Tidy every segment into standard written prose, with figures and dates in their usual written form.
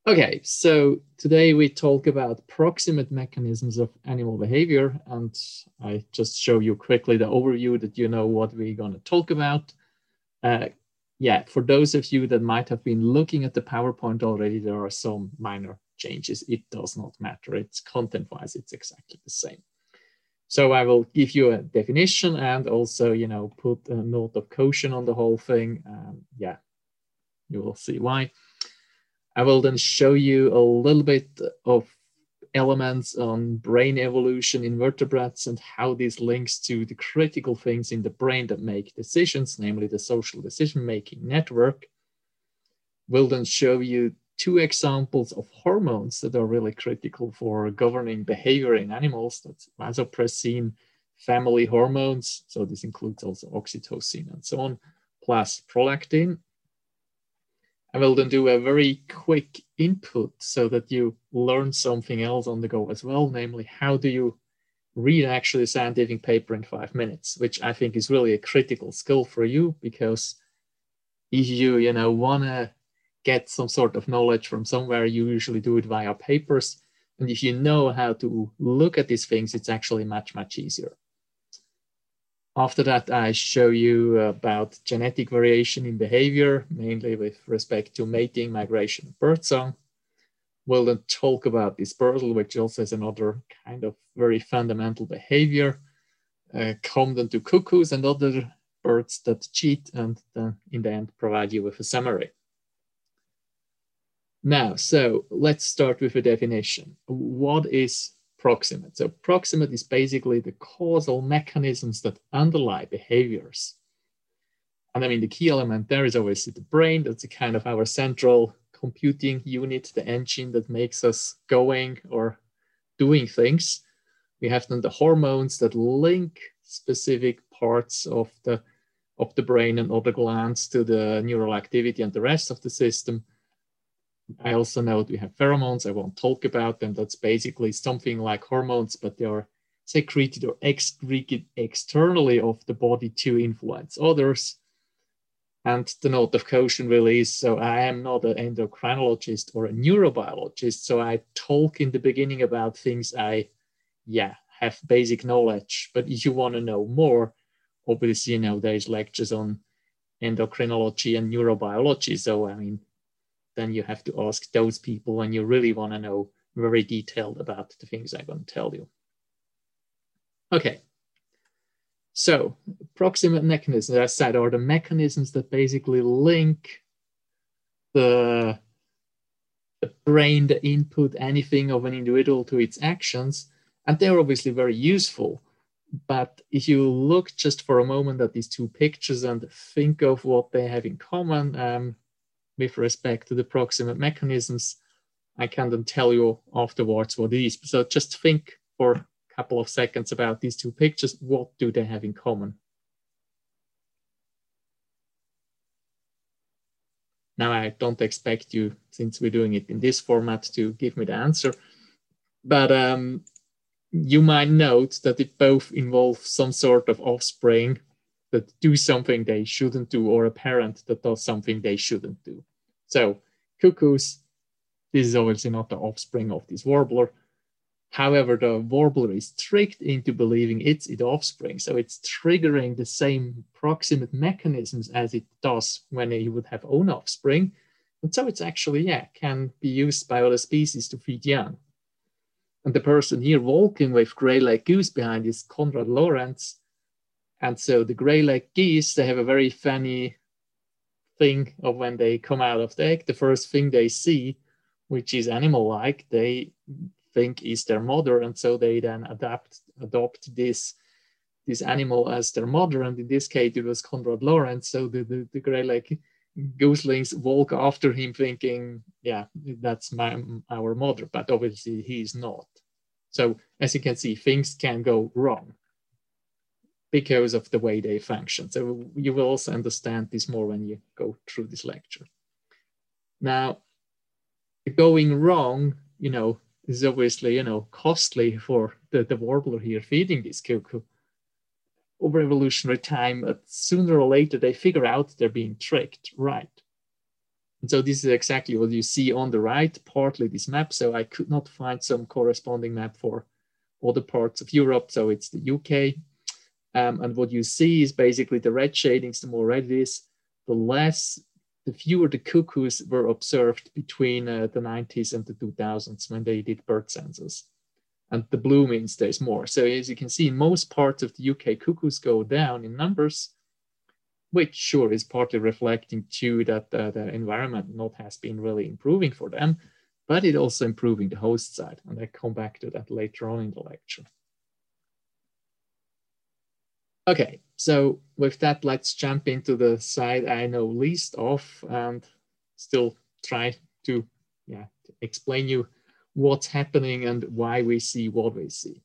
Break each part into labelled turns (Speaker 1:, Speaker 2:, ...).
Speaker 1: Okay, so today we talk about proximate mechanisms of animal behavior, and I just show you quickly the overview that you know what we're going to talk about. Yeah, for those of you that might have been looking at the PowerPoint already, there are some minor changes. It does not matter. It's content-wise, it's exactly the same. So I will give you a definition and also, put a note of caution on the whole thing. Yeah, you will see why. I will then show you a little bit of elements on brain evolution in vertebrates and how this links to the critical things in the brain that make decisions, namely the social decision-making network. We'll then show you two examples of hormones that are really critical for governing behavior in animals. That's vasopressin, family hormones. So this includes also oxytocin and so on, plus prolactin. I will then do a very quick input so that you learn something else on the go as well, namely how do you read actually a scientific paper in 5 minutes, which I think is really a critical skill for you, because if you want to get some sort of knowledge from somewhere, you usually do it via papers. And if you know how to look at these things, it's actually much, much easier. After that, I show you about genetic variation in behavior, mainly with respect to mating, migration, and birdsong. We'll then talk about dispersal, which also is another kind of very fundamental behavior, come then to cuckoos and other birds that cheat, and then in the end provide you with a summary. Now, so let's start with a definition. What is proximate? So proximate is basically the causal mechanisms that underlie behaviors. And I mean, the key element there is obviously the brain. That's a kind of our central computing unit, the engine that makes us going or doing things. We have then the hormones that link specific parts of the brain and other glands to the neural activity and the rest of the system. I also know we have pheromones. I won't talk about them. That's basically something like hormones, but they are secreted or excreted externally of the body to influence others. And the note of caution really is, so I am not an endocrinologist or a neurobiologist, so I talk in the beginning about things I have basic knowledge. But if you want to know more, obviously, there's lectures on endocrinology and neurobiology. So, I mean, then you have to ask those people when you really want to know very detailed about the things I'm going to tell you. Okay. So proximate mechanisms, as I said, are the mechanisms that basically link the brain, the input, anything of an individual to its actions. And they're obviously very useful. But if you look just for a moment at these two pictures and think of what they have in common, with respect to the proximate mechanisms, I can then tell you afterwards what it is. So just think for a couple of seconds about these two pictures. What do they have in common? Now, I don't expect you, since we're doing it in this format, to give me the answer. But you might note that it both involves some sort of offspring that do something they shouldn't do, or a parent that does something they shouldn't do. So cuckoos, this is obviously not the offspring of this warbler. However, the warbler is tricked into believing it's its offspring. So it's triggering the same proximate mechanisms as it does when it would have own offspring. And so it's actually, can be used by other species to feed young. And the person here walking with gray-legged goose behind is Konrad Lorenz. And so the gray-legged geese, they have a very funny thing of when they come out of the egg. The first thing they see, which is animal-like, they think is their mother. And so they then adopt this animal as their mother. And in this case, it was Konrad Lorenz. So the gray-legged gooselings walk after him thinking, that's our mother. But obviously he's not. So as you can see, things can go wrong because of the way they function. So you will also understand this more when you go through this lecture. Now, going wrong, is obviously, costly for the warbler here feeding this cuckoo. Over evolutionary time, sooner or later, they figure out they're being tricked, right? And so this is exactly what you see on the right, partly this map. So I could not find some corresponding map for other parts of Europe. So it's the UK. And what you see is basically the red shadings, the more red it is, the fewer the cuckoos were observed between the 90s and the 2000s when they did bird census. And the blue means there's more. So as you can see, in most parts of the UK, cuckoos go down in numbers, which sure is partly reflecting too that the environment not has been really improving for them, but it also improving the host side. And I come back to that later on in the lecture. Okay, so with that, let's jump into the side I know least of and still try to explain you what's happening and why we see what we see.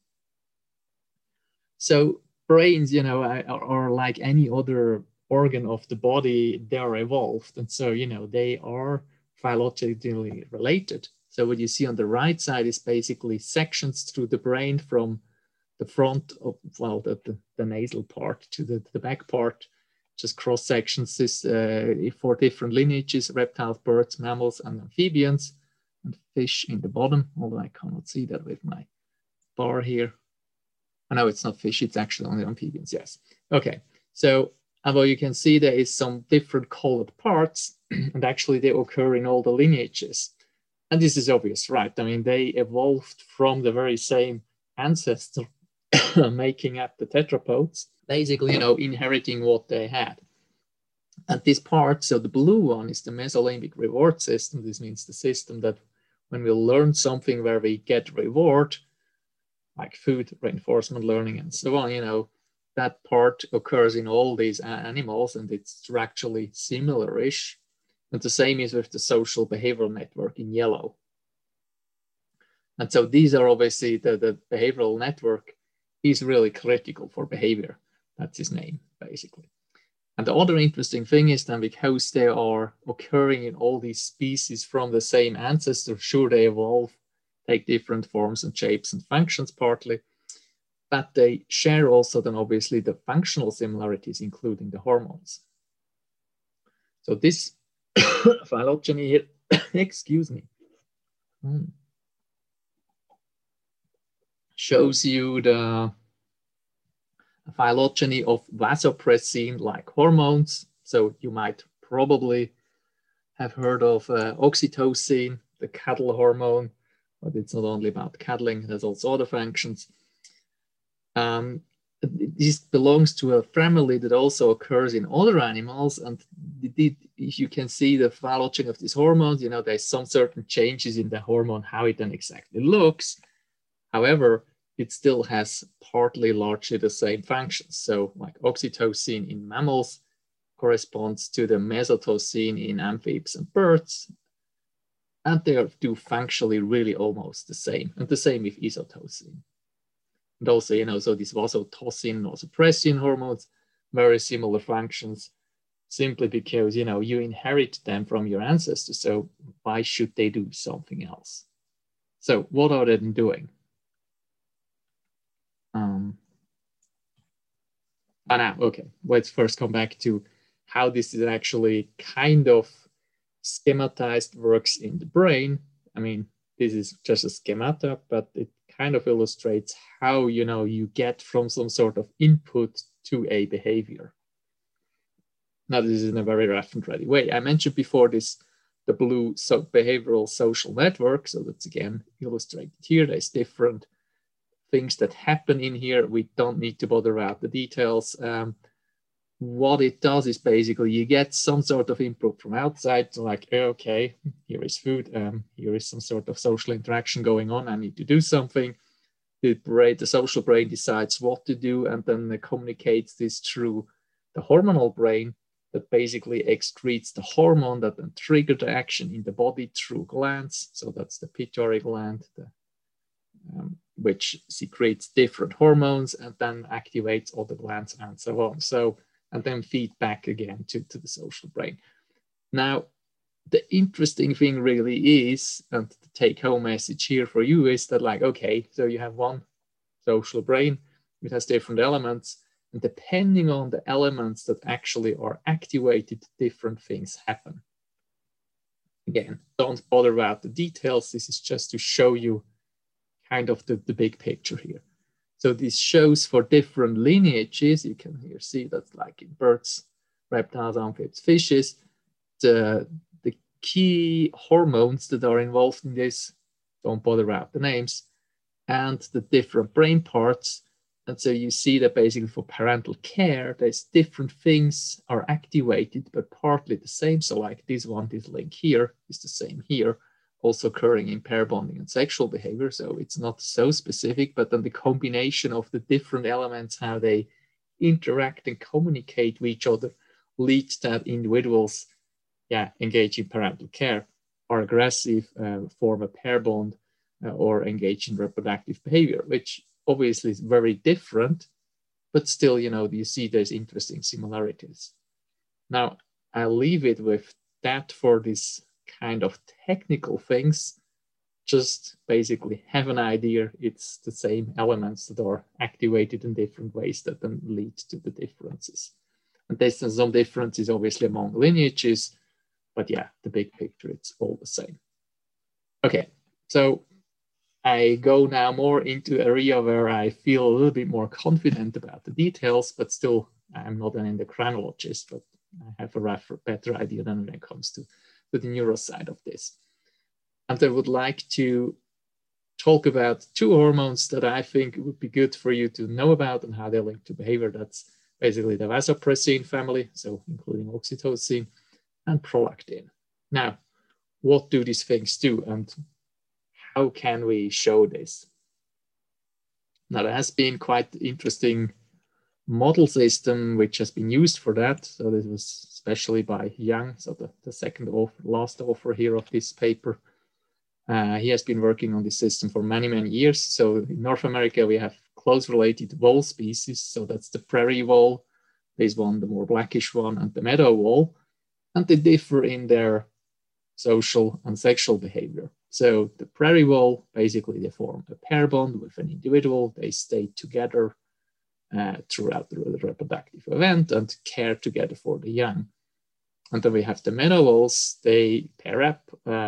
Speaker 1: So brains, are like any other organ of the body, they are evolved. And so, they are phylogeny related. So what you see on the right side is basically sections through the brain from the front of, well, the nasal part to the back part, just cross sections for different lineages, reptiles, birds, mammals, and amphibians, and fish in the bottom, although I cannot see that with my bar here. Oh, no, it's not fish, it's actually only amphibians, yes. Okay, so although you can see there is some different colored parts, and actually they occur in all the lineages. And this is obvious, right? I mean, they evolved from the very same ancestor making up the tetrapods, basically, inheriting what they had. And this part, so the blue one is the mesolimbic reward system. This means the system that when we learn something where we get reward, like food, reinforcement learning, and so on, that part occurs in all these animals, and it's actually similar-ish. And the same is with the social behavioral network in yellow. And so these are obviously the behavioral network is really critical for behavior. That's his name, basically. And the other interesting thing is that because they are occurring in all these species from the same ancestor, sure, they evolve, take different forms and shapes and functions partly, but they share also then obviously the functional similarities, including the hormones. So this phylogeny here, excuse me, shows you the phylogeny of vasopressin-like hormones. So you might probably have heard of oxytocin, the cattle hormone, but it's not only about cattling, there's also other functions. This belongs to a family that also occurs in other animals. And if you can see the phylogeny of these hormones, there's some certain changes in the hormone, how it then exactly looks. However, it still has partly largely the same functions. So like oxytocin in mammals corresponds to the mesotocin in amphibians and birds. And they do functionally really almost the same. And the same with isotocin. And also, so these vasotocin, vasopressin hormones, very similar functions, simply because, you inherit them from your ancestors. So why should they do something else? So what are they doing? Okay, let's first come back to how this is actually kind of schematized works in the brain. I mean, this is just a schemata, but it kind of illustrates how, you get from some sort of input to a behavior. Now, this is in a very rough and ready way. I mentioned before the blue behavioral social network. So that's again illustrated here. There's different things that happen in here. We don't need to bother about the details. What it does is basically you get some sort of input from outside, so like, okay, here is food, here is some sort of social interaction going on, I need to do something. The social brain decides what to do, and then it communicates this through the hormonal brain that basically excretes the hormone that then triggers the action in the body through glands. So that's the pituitary gland, which secretes different hormones and then activates other glands and so on. So, and then feed back again to the social brain. Now, the interesting thing really is, and the take-home message here for you is that like, okay, so you have one social brain, it has different elements, and depending on the elements that actually are activated, different things happen. Again, don't bother about the details. This is just to show you kind of the big picture here. So this shows for different lineages. You can here see that's like in birds, reptiles, amphibians, fishes, the key hormones that are involved in this, don't bother about the names, and the different brain parts. And so you see that basically for parental care, there's different things are activated, but partly the same. So like this one, this link here is the same here, also occurring in pair bonding and sexual behavior. So it's not so specific, but then the combination of the different elements, how they interact and communicate with each other, leads that individuals engage in parental care, are aggressive, form a pair bond, or engage in reproductive behavior, which obviously is very different, but still, you see there's interesting similarities. Now, I'll leave it with that for this kind of technical things. Just basically have an idea. It's the same elements that are activated in different ways that then lead to the differences. And there's some differences obviously among lineages, but yeah, the big picture, it's all the same. Okay, so I go now more into an area where I feel a little bit more confident about the details, but still I'm not an endocrinologist, but I have a better idea than when it comes to the neuro side of this. And I would like to talk about two hormones that I think would be good for you to know about and how they link to behavior. That's basically the vasopressin family, so including oxytocin and prolactin. Now, what do these things do and how can we show this? Now, there has been quite interesting model system which has been used for that. So this was especially by Yang, so the second author, last author here of this paper. He has been working on this system for many, many years. So in North America, we have close related vole species. So that's the prairie vole, this one, the more blackish one, and the meadow vole. And they differ in their social and sexual behavior. So the prairie vole, basically they form a pair bond with an individual. They stay together throughout the reproductive event and care together for the young. And then we have the meadow voles. They pair up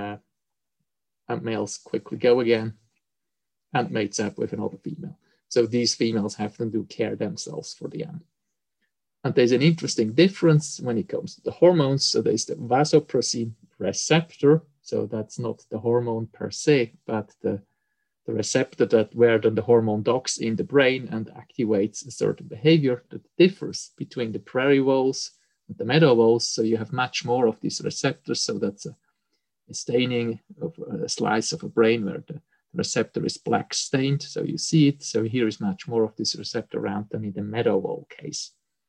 Speaker 1: and males quickly go again and mates up with another female. So these females have to do care themselves for the young. And there's an interesting difference when it comes to the hormones. So there's the vasopressin receptor. So that's not the hormone per se, but the receptor that where then the hormone docks in the brain and activates a certain behavior that differs between the prairie voles and the meadow voles. So you have much more of these receptors. So that's a staining of a slice of a brain where the receptor is black stained. So you see it. So here is much more of this receptor around than in the meadow vole case.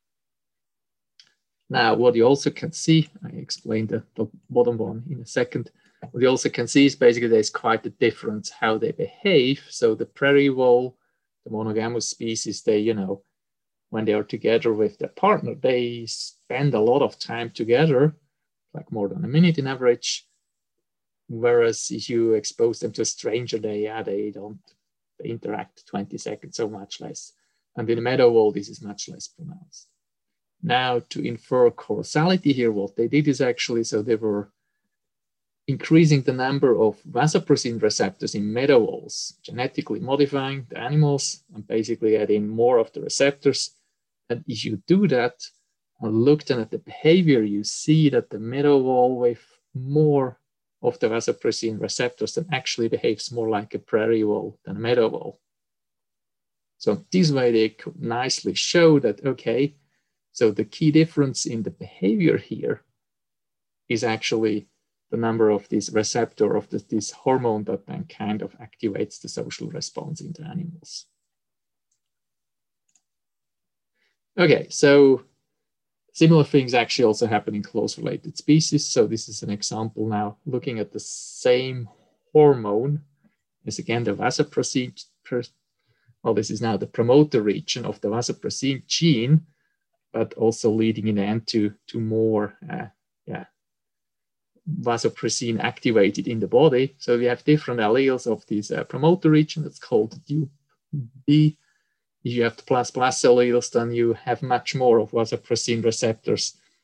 Speaker 1: Now, what you also can see, I explained the bottom one in a second. What you also can see is basically there's quite a difference how they behave. So the prairie vole, the monogamous species, they, when they are together with their partner, they spend a lot of time together, like more than a minute in average. Whereas if you expose them to a stranger, they interact 20 seconds or much less. And in the meadow vole, this is much less pronounced. Now, to infer causality here, what they did is actually, so they were increasing the number of vasopressin receptors in meadow voles, genetically modifying the animals and basically adding more of the receptors. And if you do that and look then at the behavior, you see that the meadow vole with more of the vasopressin receptors then actually behaves more like a prairie vole than a meadow vole. So this way they could nicely show that, okay, so the key difference in the behavior here is actually the number of this receptor of this hormone that then kind of activates the social response in the animals. Okay, so similar things actually also happen in close related species. So this is an example now looking at the same hormone as again the vasopressin. Well, this is now the promoter region of the vasopressin gene, but also leading in the end to more vasopressin activated in the body. So we have different alleles of this promoter region that's called DUB. If you have the plus alleles, then you have much more of vasopressin receptors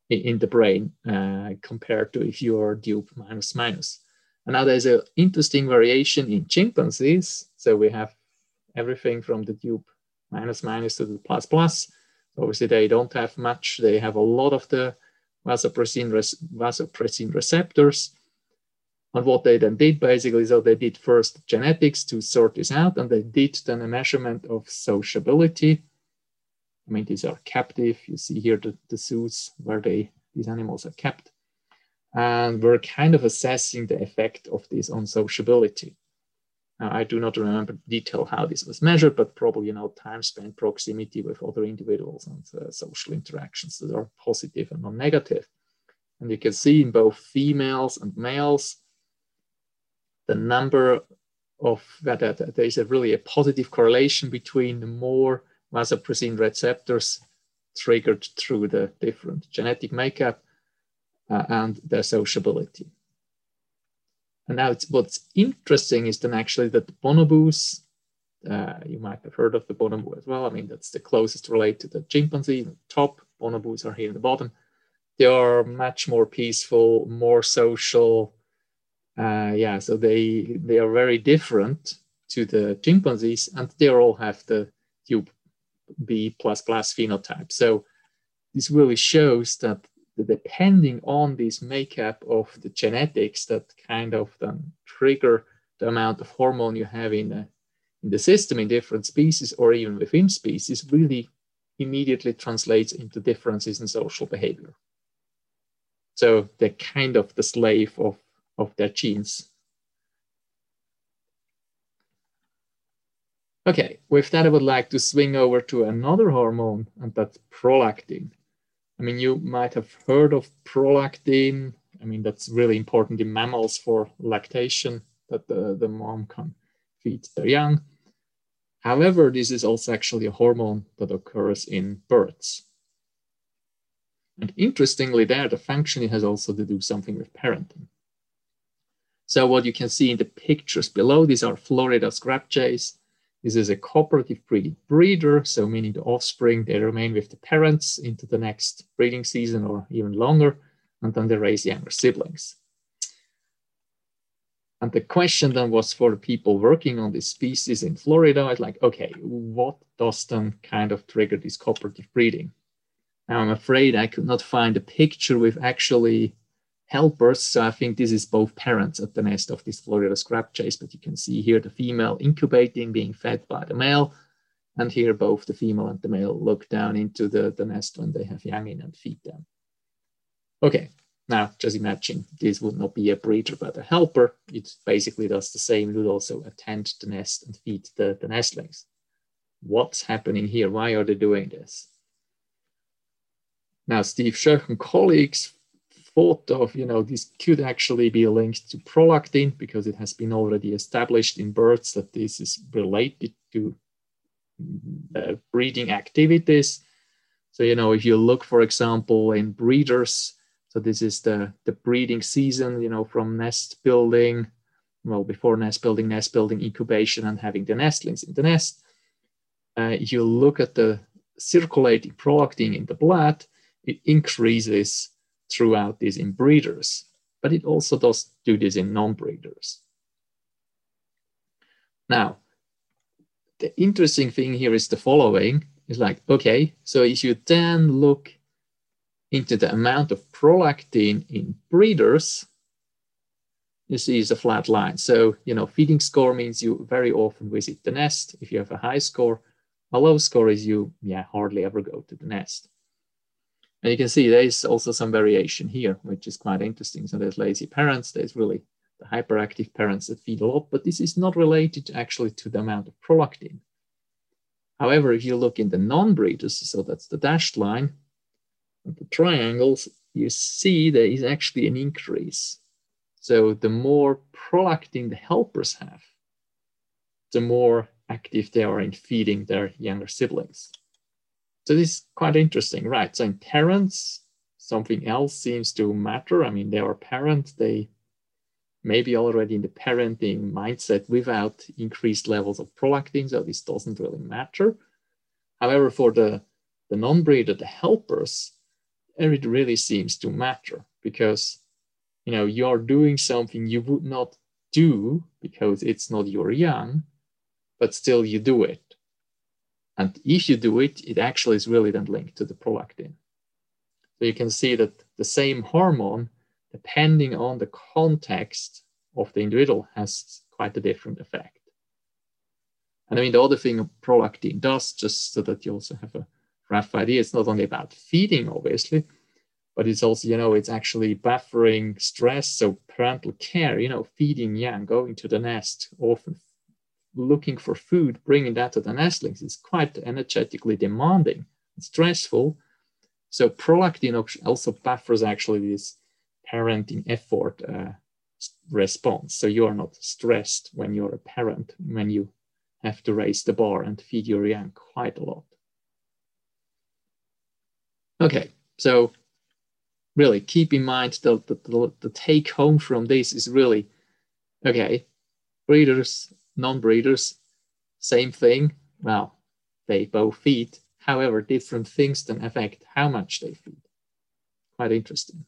Speaker 1: in the brain compared to if you are dupe minus minus. And now there's an interesting variation in chimpanzees. So we have everything from the dupe minus minus to the plus plus. Obviously, they don't have much. They have a lot of the vasopressin receptors. And what they then did basically, so they did first genetics to sort this out, and they did then a measurement of sociability. I mean, these are captive. You see here the zoos where these animals are kept. And we're kind of assessing the effect of this on sociability. Now, I do not remember detail how this was measured, but probably, time spent, proximity with other individuals, and social interactions that are positive and non-negative. And you can see in both females and males, the number of that there is really a positive correlation between the more vasopressin receptors triggered through the different genetic makeup and their sociability. And now what's interesting is then actually that the bonobos, you might have heard of the bonobo as well. I mean, that's the closest related to the chimpanzee. The top bonobos are here in the bottom. They are much more peaceful, more social. So they are very different to the chimpanzees, and they all have the dupe B++ phenotype. So this really shows that depending on this makeup of the genetics that kind of then trigger the amount of hormone you have in the system in different species or even within species really immediately translates into differences in social behavior. So they're kind of the slave of their genes. Okay, with that, I would like to swing over to another hormone, and that's prolactin. I mean, you might have heard of prolactin. I mean, that's really important in mammals for lactation, that the mom can feed their young. However, this is also actually a hormone that occurs in birds. And interestingly there, the function has also to do something with parenting. So what you can see in the pictures below, these are Florida scrap jays. This is a cooperative breeder, so meaning the offspring, they remain with the parents into the next breeding season or even longer, and then they raise younger siblings. And the question then was for the people working on this species in Florida, it's like, okay, what does then kind of trigger this cooperative breeding? Now, I'm afraid I could not find a picture with actually helpers. So I think this is both parents at the nest of this Florida scrap jay, but you can see here the female incubating, being fed by the male. And here both the female and the male look down into the nest when they have young in and feed them. Okay, now just imagine this would not be a breeder, but a helper. It basically does the same. It would also attend the nest and feed the nestlings. What's happening here? Why are they doing this? Now, Steve Schoch and colleagues thought of, this could actually be linked to prolactin because it has been already established in birds that this is related to breeding activities. So, if you look, for example, in breeders, so this is the breeding season, from nest building, before nest building, incubation, and having the nestlings in the nest. You look at the circulating prolactin in the blood, it increases throughout this in breeders, but it also does do this in non-breeders. Now, the interesting thing here is the following, is like, okay, so if you then look into the amount of prolactin in breeders, you see it's a flat line. So, feeding score means you very often visit the nest. If you have a high score, a low score is you hardly ever go to the nest. And you can see there is also some variation here, which is quite interesting. So there's lazy parents, there's really the hyperactive parents that feed a lot, but this is not related actually to the amount of prolactin. However, if you look in the non-breeders, so that's the dashed line, and the triangles, you see there is actually an increase. So the more prolactin the helpers have, the more active they are in feeding their younger siblings. So this is quite interesting, right? So in parents, something else seems to matter. I mean, they are parents, they may be already in the parenting mindset without increased levels of prolactin, so this doesn't really matter. However, for the non-breeder, the helpers, it really seems to matter, because you're doing something you would not do because it's not your yang, but still you do it. And if you do it, it actually is really then linked to the prolactin. So you can see that the same hormone, depending on the context of the individual, has quite a different effect. And I mean, the other thing prolactin does, just so that you also have a rough idea, it's not only about feeding, obviously, but it's also, it's actually buffering stress. So parental care, feeding young, going to the nest, often looking for food, bringing that to the nestlings is quite energetically demanding and stressful. So prolactin also buffers actually this parenting effort response. So you are not stressed when you're a parent, when you have to raise the bar and feed your young quite a lot. Okay, so really keep in mind that the take home from this is really, okay, breeders, non-breeders, same thing. Well, they both feed. However, different things then affect how much they feed. Quite interesting.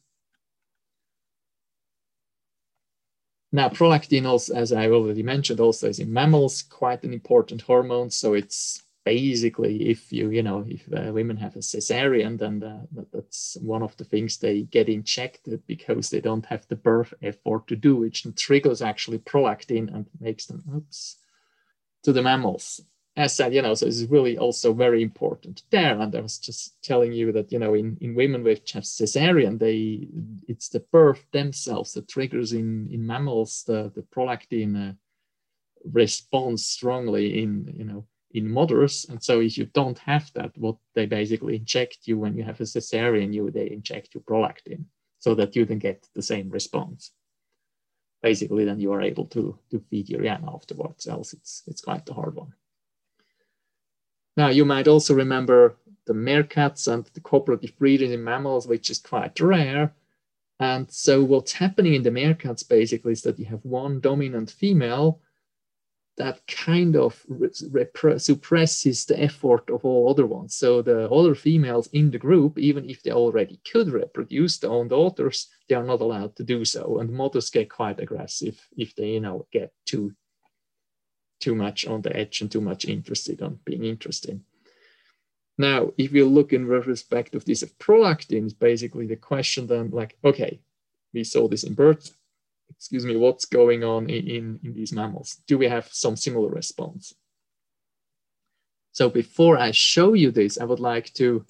Speaker 1: Now, prolactin also, as I already mentioned, also is in mammals, quite an important hormone. So it's basically, if women have a cesarean, then that's one of the things they get injected because they don't have the birth effort to do, which triggers actually prolactin and makes them, to the mammals. As said, so it's really also very important there. And I was just telling you that, in women which have cesarean, it's the birth themselves that triggers in mammals the prolactin response strongly in mothers. And so if you don't have that, what they basically inject you when you have a cesarean, they inject you prolactin so that you then get the same response. Basically, then you are able to feed your young afterwards, else it's quite a hard one. Now, you might also remember the meerkats and the cooperative breeding in mammals, which is quite rare. And so what's happening in the meerkats basically is that you have one dominant female that kind of suppresses the effort of all other ones. So the other females in the group, even if they already could reproduce their own daughters, they are not allowed to do so. And mothers get quite aggressive if they, get too much on the edge and too much interested on being interesting. Now, if you look in respect of this of prolactin, is basically the question then, like, okay, we saw this in birds. Excuse me, what's going on in these mammals? Do we have some similar response? So before I show you this, I would like to,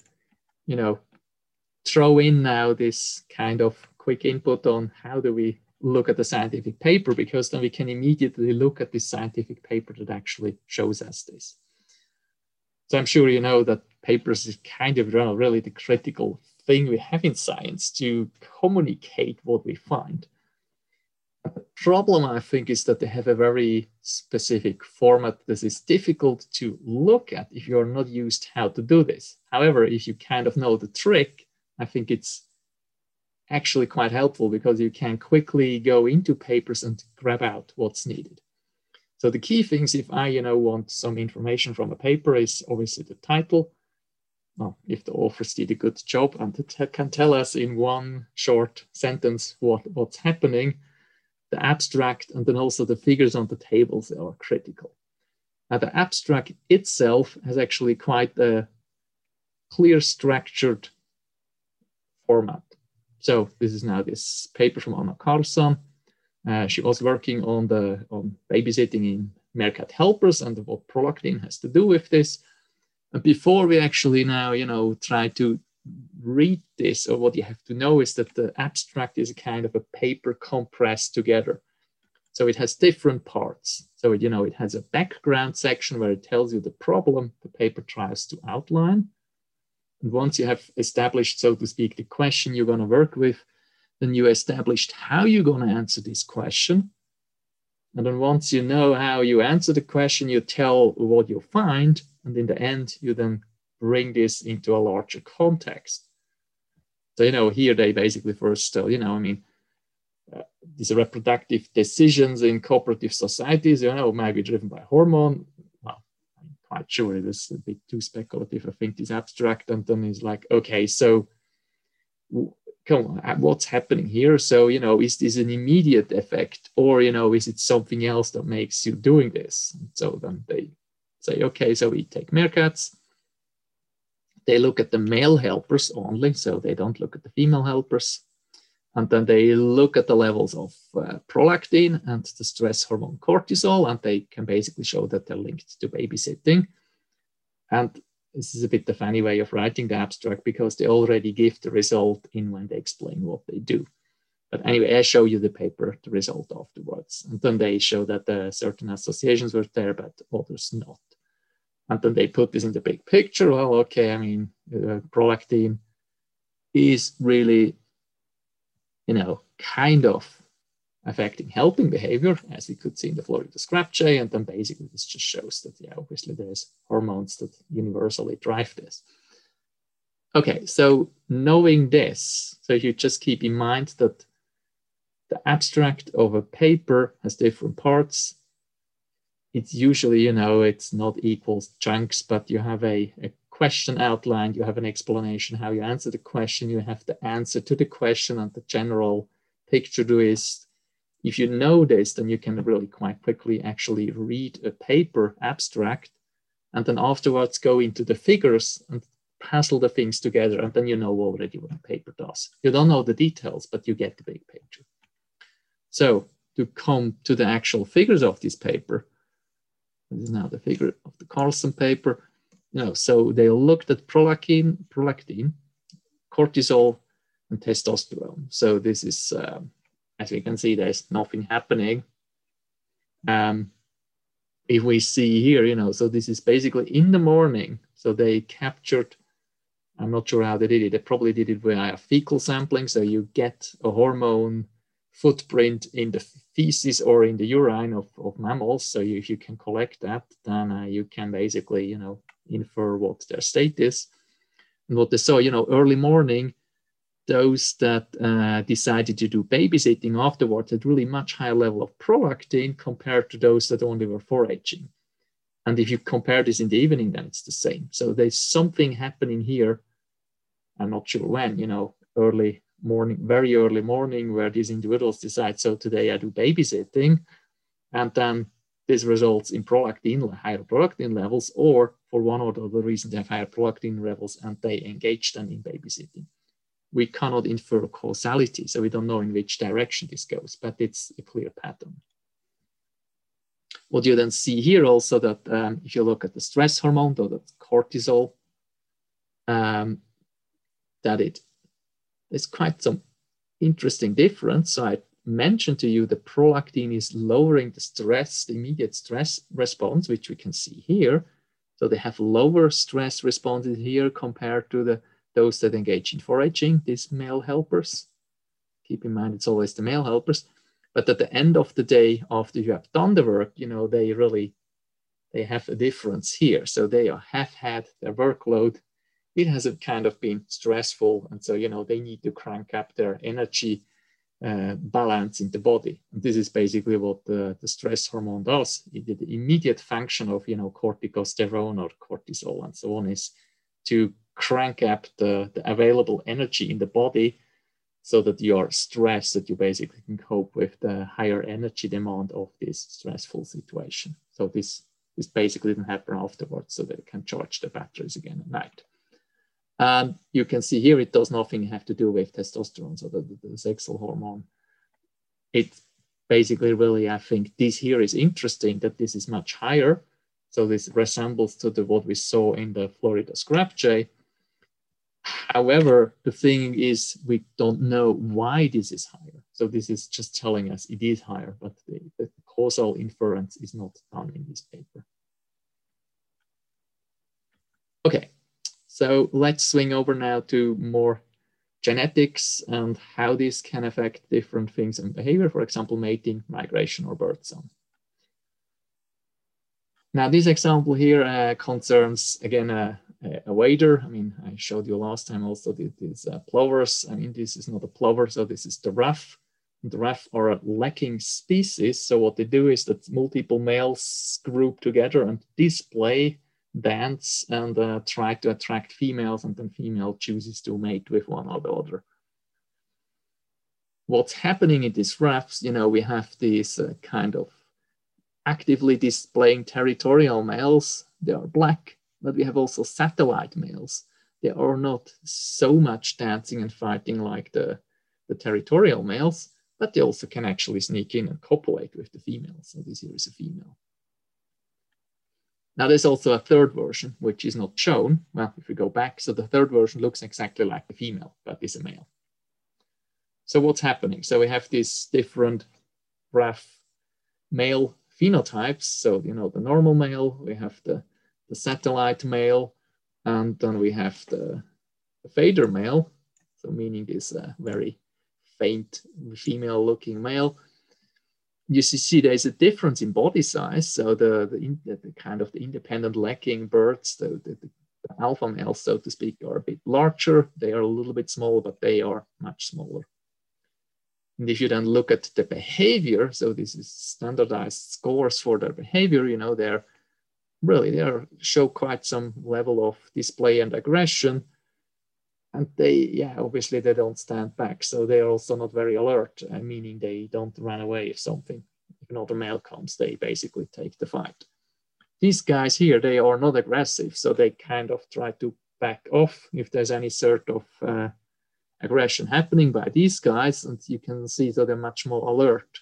Speaker 1: throw in now this kind of quick input on how do we look at the scientific paper, because then we can immediately look at this scientific paper that actually shows us this. So I'm sure you know that papers is kind of really the critical thing we have in science to communicate what we find. The problem, I think, is that they have a very specific format that is difficult to look at if you're not used how to do this. However, if you kind of know the trick, I think it's actually quite helpful because you can quickly go into papers and grab out what's needed. So the key things, if I want some information from a paper, is obviously the title. Well, if the authors did a good job and can tell us in one short sentence what's happening, the abstract, and then also the figures on the tables are critical. Now, the abstract itself has actually quite a clear structured format. So this is now this paper from Anna Carlsson. She was working on babysitting in meerkat helpers and what prolactin has to do with this. And before we actually now, try to read this, or what you have to know is that the abstract is a kind of a paper compressed together. So it has different parts. So it has a background section where it tells you the problem the paper tries to outline. And once you have established, so to speak, the question you're going to work with, then you established how you're going to answer this question. And then once you know how you answer the question, you tell what you find. And in the end, you then bring this into a larger context. So, here they basically first tell, these reproductive decisions in cooperative societies, might be driven by hormone. Well, I'm quite sure it is a bit too speculative. I think this abstract, and then it's like, okay, so come on, what's happening here? So, you know, is this an immediate effect, or, you know, is it something else that makes you doing this? So then they say, okay, so we take meerkats. They look at the male helpers only, so they don't look at the female helpers. And then they look at the levels of prolactin and the stress hormone cortisol, and they can basically show that they're linked to babysitting. And this is a bit the funny way of writing the abstract, because they already give the result in when they explain what they do. But anyway, I show you the paper, the result afterwards. And then they show that certain associations were there, but others not. And then they put this in the big picture. Well, okay, I mean, prolactin is really, you know, kind of affecting helping behavior, as we could see in the Florida scrap jay. And then basically this just shows that, yeah, obviously there's hormones that universally drive this. Okay, so knowing this, so you just keep in mind that the abstract of a paper has different parts. It's usually, you know, it's not equal chunks, but you have a question outlined, you have an explanation how you answer the question, you have the answer to the question, and the general picture is, if you know this, then you can really quite quickly actually read a paper abstract, and then afterwards go into the figures and puzzle the things together, and then you know already what the paper does. You don't know the details, but you get the big picture. So to come to the actual figures of this paper, this is now the figure of the Carlson paper. You know, so they looked at prolactin, cortisol, and testosterone. So this is, as we can see, there's nothing happening. If we see here, you know, so this is basically in the morning. So they captured, I'm not sure how they did it. They probably did it via fecal sampling. So you get a hormone footprint in the feces or in the urine of mammals. So if you can collect that, then you can basically, you know, infer what their state is. And what they saw, you know, early morning, those that decided to do babysitting afterwards had really much higher level of prolactin compared to those that only were foraging. And if you compare this in the evening, then it's the same. So there's something happening here. I'm not sure when, you know, early morning, very early morning, where these individuals decide, so today I do babysitting, and then this results in prolactin, higher prolactin levels, or for one or the other reason, they have higher prolactin levels and they engage then in babysitting. We cannot infer causality, so we don't know in which direction this goes, but it's a clear pattern. What you then see here also that if you look at the stress hormone, though that's cortisol, that there's quite some interesting difference. So I mentioned to you that prolactin is lowering the stress, the immediate stress response, which we can see here. So they have lower stress responses here compared to those that engage in foraging, these male helpers. Keep in mind, it's always the male helpers. But at the end of the day, after you have done the work, you know, they have a difference here. So they have had their workload. It has kind of been stressful. And so, you know, they need to crank up their energy balance in the body. And this is basically what the stress hormone does. The immediate function of, you know, corticosterone or cortisol and so on is to crank up the available energy in the body so that you are stressed, that you basically can cope with the higher energy demand of this stressful situation. So this basically didn't happen afterwards, so they can charge the batteries again at night. And you can see here, it does nothing have to do with testosterone, so the sexual hormone. It basically really, I think this here is interesting that this is much higher. So this resembles to what we saw in the Florida scrap jay. However, the thing is, we don't know why this is higher. So this is just telling us it is higher, but the causal inference is not done in this paper. Okay, so let's swing over now to more genetics and how this can affect different things in behavior, for example, mating, migration, or birdsong. Now, this example here concerns, again, a wader. I mean, I showed you last time also these plovers. I mean, this is not a plover, so this is the ruff. The ruff are a lacking species. So what they do is that multiple males group together and display, dance, and try to attract females, and then female chooses to mate with one or the other. what's happening in these graphs, you know, we have these kind of actively displaying territorial males. They are black, but we have also satellite males. They are not so much dancing and fighting like the territorial males, but they also can actually sneak in and copulate with the females. So this here is a female. Now there's also a third version, which is not shown. Well, if we go back, so the third version looks exactly like the female, but is a male. So what's happening? So we have these different graph male phenotypes. So, you know, the normal male, we have the satellite male, and then we have the fader male. So meaning this very faint female looking male. You see there's a difference in body size. So the kind of the independent lacking birds, the alpha males, so to speak, are a bit larger. They are a little bit small, but they are much smaller. And if you then look at the behavior, so this is standardized scores for their behavior, you know, they show quite some level of display and aggression. And obviously they don't stand back. So they're also not very alert, meaning they don't run away if another male comes, they basically take the fight. These guys here, they are not aggressive. So they kind of try to back off if there's any sort of aggression happening by these guys, and you can see that they're much more alert.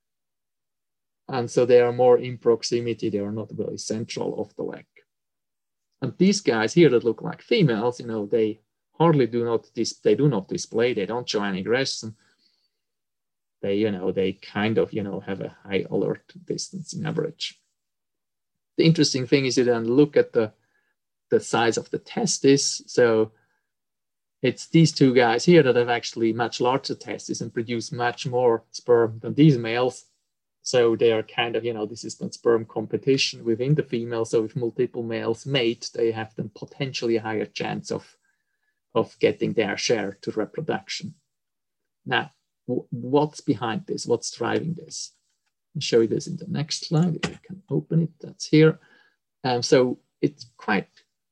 Speaker 1: And so they are more in proximity, they are not really central of the leg. And these guys here that look like females, you know, they hardly do not display, they don't show any aggression. They, you know, they kind of, you know, have a high alert distance in average. The interesting thing is you then look at the size of the testis. So it's these two guys here that have actually much larger testes and produce much more sperm than these males. So they are kind of, you know, this is the sperm competition within the female. So if multiple males mate, they have then potentially a higher chance of getting their share to reproduction. Now, what's behind this? What's driving this? I'll show you this in the next slide. If I can open it, that's here. So it's quite,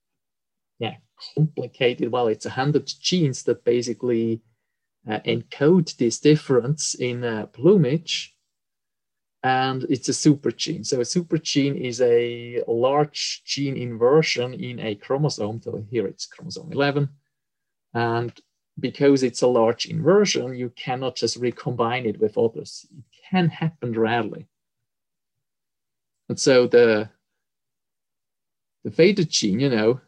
Speaker 1: complicated. Well, it's 100 genes that basically encode this difference in plumage, and it's a super gene. So a super gene is a large gene inversion in a chromosome. So here it's chromosome 11, and because it's a large inversion, you cannot just recombine it with others. It can happen rarely. And so the fader gene, you know,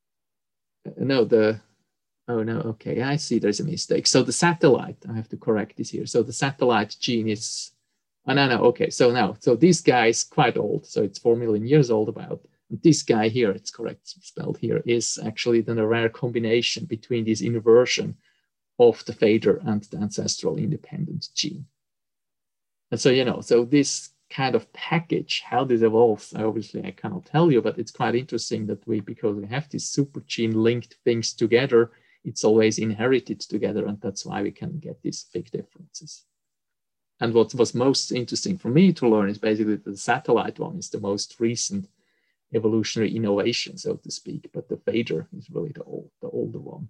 Speaker 1: okay, I see there's a mistake. So the satellite, I have to correct this here. So the satellite gene is, okay. So this guy is quite old. So it's 4 million years old about. And this guy here, it's correct spelled here, is actually then a rare combination between this inversion of the fader and the ancestral independent gene. And so, you know, so this kind of package, how this evolves, obviously I cannot tell you, but it's quite interesting that because we have these super gene linked things together, it's always inherited together, and that's why we can get these big differences. And what was most interesting for me to learn is basically the satellite one is the most recent evolutionary innovation, so to speak, but the fader is really the older one.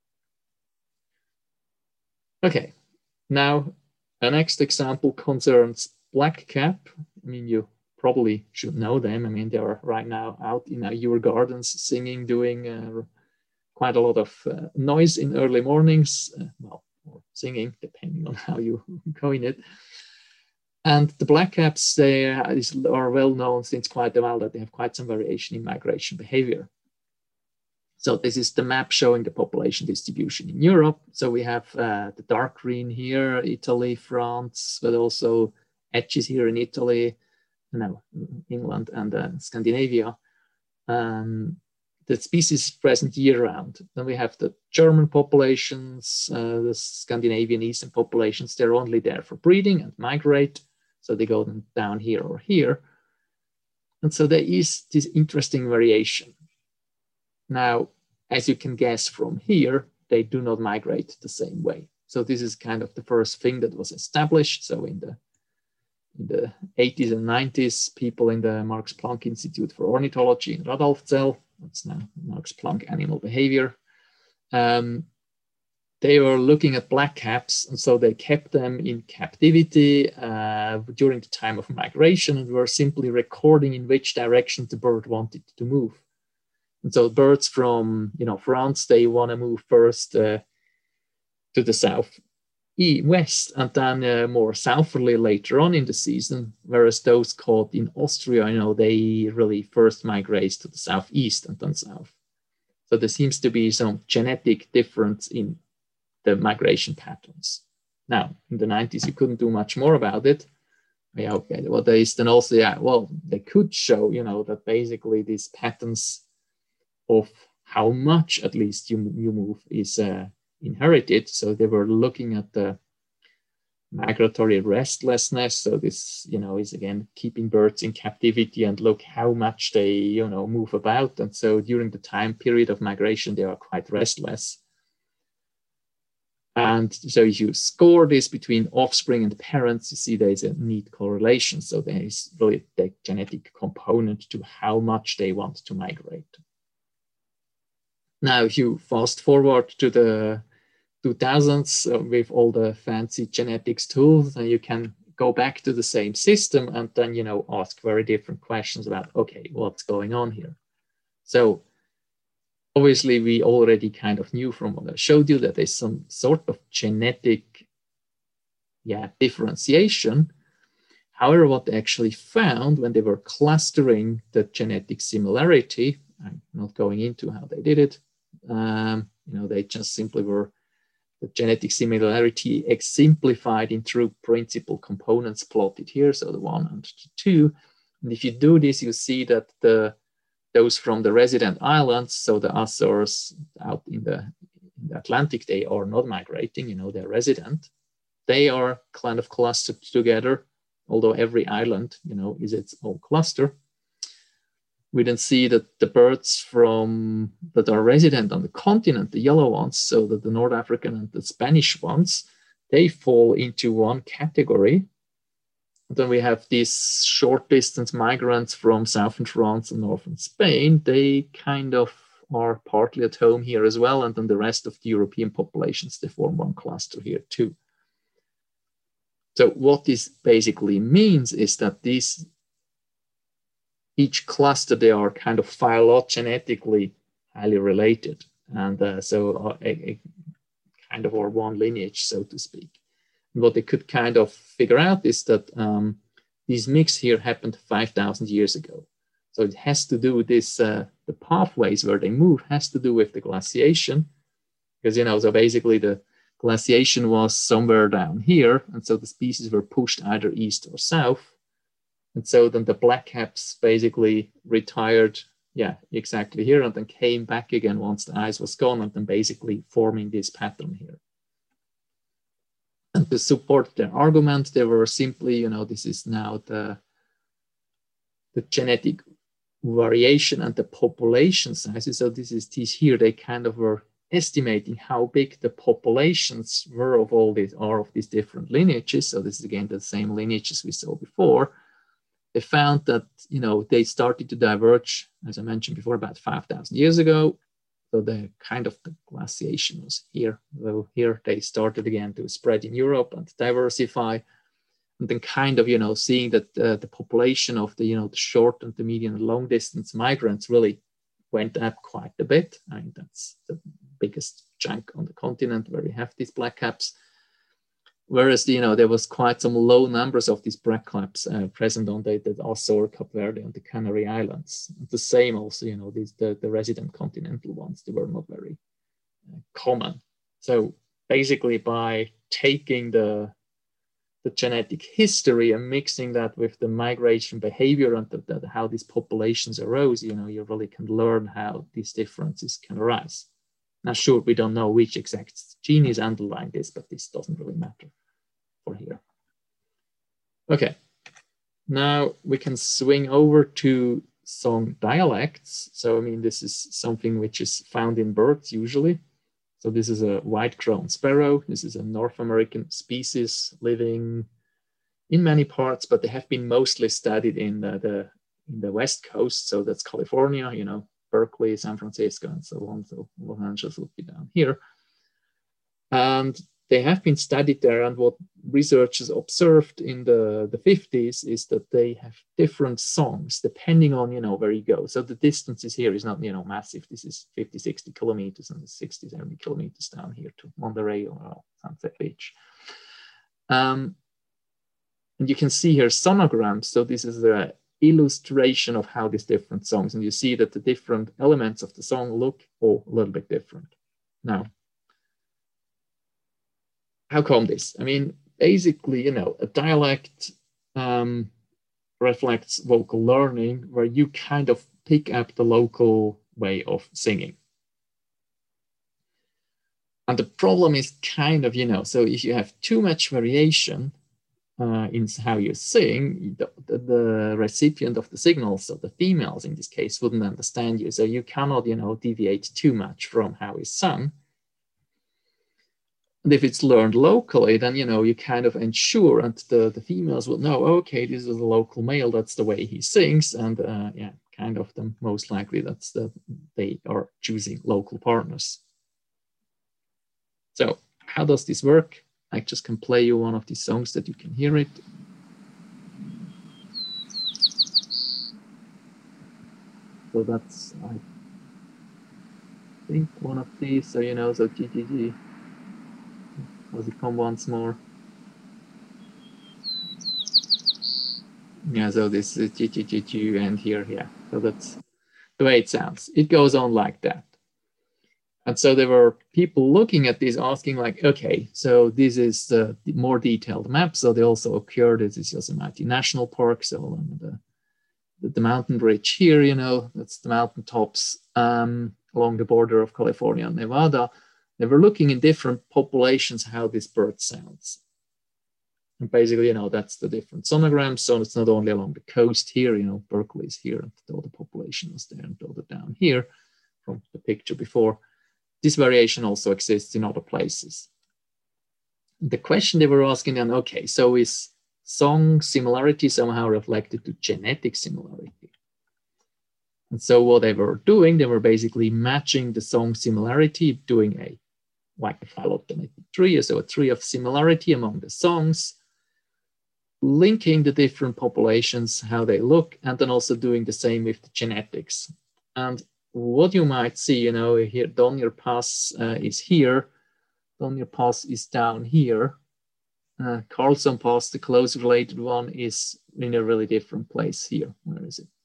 Speaker 1: Okay, now our next example concerns blackcap. I mean, you probably should know them. I mean, they are right now out in your gardens singing, doing quite a lot of noise in early mornings, or singing, depending on how you coin it. And the blackcaps, they are well known since quite a while that they have quite some variation in migration behavior. So this is the map showing the population distribution in Europe. So we have the dark green here, Italy, France, but also edges here in Italy, England and Scandinavia. The species is present year-round. Then we have the German populations, the Scandinavian Eastern populations. They're only there for breeding and migrate. So they go down here or here. And so there is this interesting variation. Now, as you can guess from here, they do not migrate the same way. So this is kind of the first thing that was established. So in the 80s and 90s, people in the Max Planck Institute for Ornithology in Radolfzell, that's now Max Planck Animal Behavior, they they were looking at blackcaps, and so they kept them in captivity during the time of migration, and were simply recording in which direction the bird wanted to move. And so birds from France, they want to move first to the south west, and then more southerly later on in the season, whereas those caught in Austria, they really first migrate to the southeast and then south. So there seems to be some genetic difference in the migration patterns. Now, in the 90s, you couldn't do much more about it. Yeah, okay. Well, there is then also, they could show, that basically these patterns of how much at least you move is inherited. So they were looking at the migratory restlessness. So this, is again keeping birds in captivity and look how much they, move about. And so during the time period of migration, they are quite restless. And so if you score this between offspring and parents, you see there's a neat correlation. So there is really the genetic component to how much they want to migrate. Now, if you fast forward to the 2000s with all the fancy genetics tools, and you can go back to the same system and then, ask very different questions about, okay, what's going on here? So obviously, we already kind of knew from what I showed you that there's some sort of genetic differentiation. However, what they actually found when they were clustering the genetic similarity, I'm not going into how they did it, they just simply were the genetic similarity exemplified in true principal components plotted here, so the 1 and the 2. And if you do this, you see that those from the resident islands, so the Azores out in the Atlantic, they are not migrating, they're resident. They are kind of clustered together, although every island, is its own cluster. We then see that the birds that are resident on the continent, the yellow ones, so that the North African and the Spanish ones, they fall into one category. And then we have these short distance migrants from southern France and northern Spain. They kind of are partly at home here as well. And then the rest of the European populations, they form one cluster here too. So what this basically means is that each cluster, they are kind of phylogenetically highly related. And so a kind of our one lineage, so to speak. And what they could kind of figure out is that these mix here happened 5,000 years ago. So it has to do with this, the pathways where they move has to do with the glaciation. Because, so basically the glaciation was somewhere down here. And so the species were pushed either east or south. And so then the blackcaps basically retired, exactly here, and then came back again once the ice was gone, and then basically forming this pattern here. And to support their argument, they were simply, this is now the genetic variation and the population sizes. So these here, they kind of were estimating how big the populations were of all these different lineages. So this is again the same lineages we saw before. They found that, they started to diverge, as I mentioned before, about 5,000 years ago. So the glaciation was here. So here they started again to spread in Europe and diversify. And then seeing that the population of the short and the medium and long distance migrants really went up quite a bit. I mean, that's the biggest chunk on the continent where we have these blackcaps. Whereas, there was quite some low numbers of these blackcaps present on the Azores, Cape Verde, and the Canary Islands. The same also, the resident continental ones, they were not very common. So basically by taking the genetic history and mixing that with the migration behavior and how these populations arose, you really can learn how these differences can arise. Now, sure, we don't know which exact gene is underlying this, but this doesn't really matter for here. Okay, now we can swing over to song dialects. So, I mean, this is something which is found in birds usually. So this is a white-crowned sparrow. This is a North American species living in many parts, but they have been mostly studied in the West Coast. So that's California, Berkeley, San Francisco, and so on. So Los Angeles will be down here. And they have been studied there. And what researchers observed in the 50s is that they have different songs depending on, where you go. So the distances here is not, massive. This is 50, 60 kilometers and 60, 70 kilometers down here to Monterey or Sunset Beach. And you can see here sonograms. So this is the illustration of how these different songs, and you see that the different elements of the song look a little bit different. Now, how come this? I mean, basically, a dialect reflects vocal learning, where you kind of pick up the local way of singing. And the problem is kind of, so if you have too much variation in how you sing, the recipient of the signal, so the females in this case, wouldn't understand you. So you cannot, deviate too much from how it's sung. And if it's learned locally, then, you kind of ensure, and the females will know, okay, this is a local male, that's the way he sings. And yeah, kind of the most likely they are choosing local partners. So how does this work? I just can play you one of these songs that you can hear it. So that's, I think, one of these. So, so GGG. Does it come once more? Yeah, so this is GGG and here, yeah. So that's the way it sounds. It goes on like that. And so there were people looking at this asking like, okay, so this is the more detailed map. So they also occurred, this is Yosemite National Park. So along the mountain ridge here, that's the mountaintops along the border of California and Nevada. They were looking in different populations how this bird sounds. And basically, that's the different sonograms. So it's not only along the coast here, Berkeley is here, and all the population is there, and all the down here from the picture before. This variation also exists in other places. The question they were asking then, okay, so is song similarity somehow reflected to genetic similarity? And so what they were doing, they were basically matching the song similarity, doing like a phylogenetic tree, so a tree of similarity among the songs, linking the different populations, how they look, and then also doing the same with the genetics. And what you might see, here, Donier Pass is here, Donier Pass is down here, Carlson Pass, the close related one, is in a really different place here. Where is it?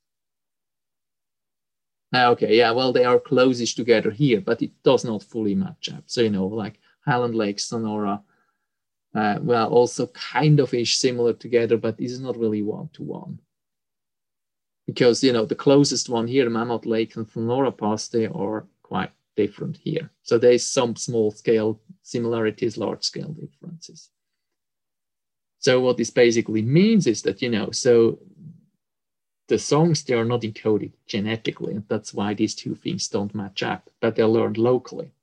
Speaker 1: Okay, yeah, well, they are closest together here, but it does not fully match up. So, like Highland Lake, Sonora, well, also kind of ish similar together, but this is not really one-to-one. Because, the closest one here, Mammoth Lake and Sonora Pass, they are quite different here. So there's some small scale similarities, large scale differences. So what this basically means is that, so the songs, they are not encoded genetically, and that's why these two things don't match up, but they're learned locally.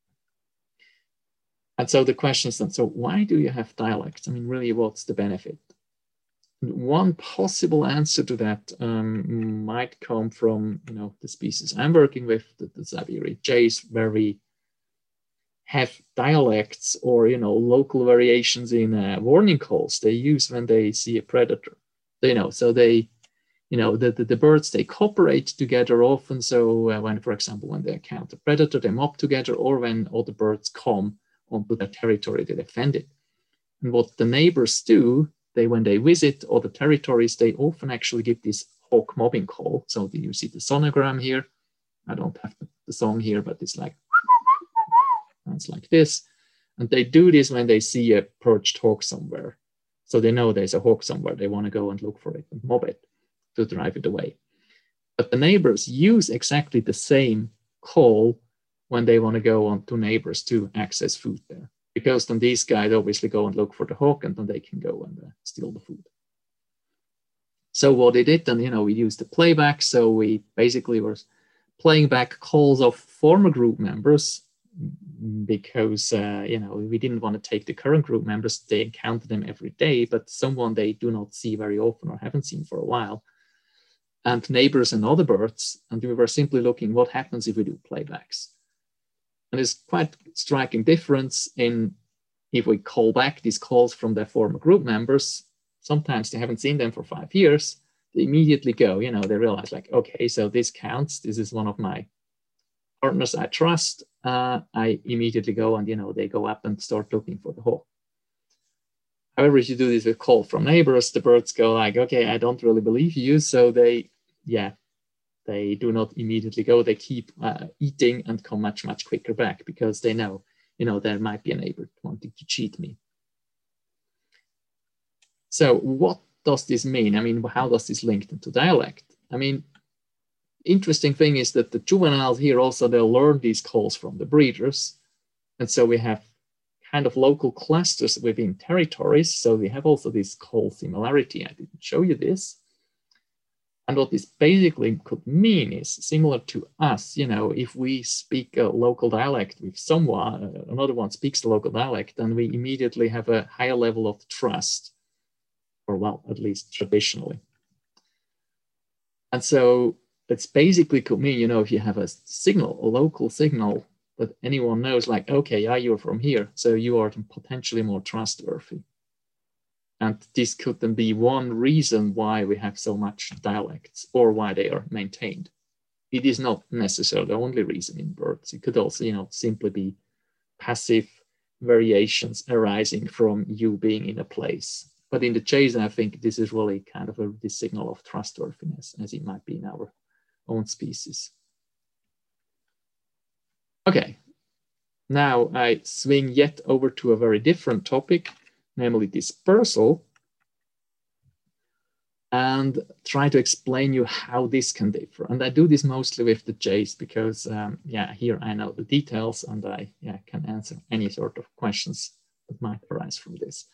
Speaker 1: And so the question is then, so why do you have dialects? I mean, really, what's the benefit? One possible answer to that might come from, the species I'm working with, the Zabiri jays, where we have dialects or, local variations in warning calls they use when they see a predator. So they, the birds, they cooperate together often. So when, for example, when they encounter a predator, they mob together, or when other birds come onto their territory, they defend it. And what the neighbors do, when they visit other territories, they often actually give this hawk mobbing call. So you see the sonogram here. I don't have the song here, but it's like, sounds like this. And they do this when they see a perched hawk somewhere. So they know there's a hawk somewhere. They want to go and look for it and mob it to drive it away. But the neighbors use exactly the same call when they want to go on to neighbors to access food there. Because then these guys obviously go and look for the hawk, and then they can go and steal the food. So what they did then, we used the playback. So we basically were playing back calls of former group members because, we didn't want to take the current group members. They encounter them every day, but someone they do not see very often or haven't seen for a while. And neighbors and other birds. And we were simply looking what happens if we do playbacks. And there's quite striking difference in if we call back these calls from their former group members. Sometimes they haven't seen them for 5 years. They immediately go, you know, they realize like, okay, so this counts. This is one of my partners I trust. I immediately go and, you know, they go up and start looking for the hawk. However, if you do this with call from neighbors, the birds go like, okay, I don't really believe you. So they do not immediately go. They keep eating and come much, much quicker back because they know, you know, there might be a neighbor wanting to cheat me. So what does this mean? I mean, how does this link into dialect? I mean, interesting thing is that the juveniles here also, they'll learn these calls from the breeders. And so we have kind of local clusters within territories. So we have also this call similarity. I didn't show you this. And what this basically could mean is similar to us, you know, if we speak a local dialect with someone, another one speaks the local dialect, then we immediately have a higher level of trust, or well, at least traditionally. And so it's basically could mean, you know, if you have a signal, a local signal that anyone knows, like, okay, yeah, you're from here, so you are potentially more trustworthy. And this could then be one reason why we have so much dialects or why they are maintained. It is not necessarily the only reason in birds. It could also, you know, simply be passive variations arising from you being in a place. But in the chase, I think this is really kind of the signal of trustworthiness, as it might be in our own species. Okay, now I swing yet over to a very different topic, namely dispersal, and try to explain you how this can differ. And I do this mostly with the jays because, here I know the details and I can answer any sort of questions that might arise from this.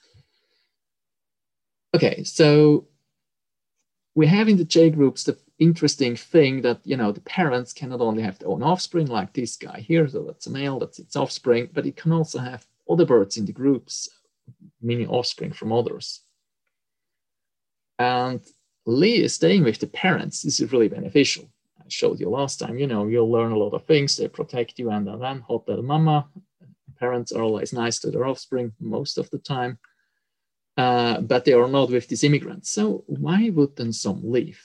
Speaker 1: Okay, so we have in the jay groups the interesting thing that, you know, the parents can not only have their own offspring like this guy here, so that's a male, that's its offspring, but it can also have other birds in the groups, meaning offspring from others. And staying with the parents, this is really beneficial. I showed you last time, you know, you'll learn a lot of things, they protect you, and then hotel mama. Parents are always nice to their offspring most of the time, but they are not with these immigrants. So why would then some leave?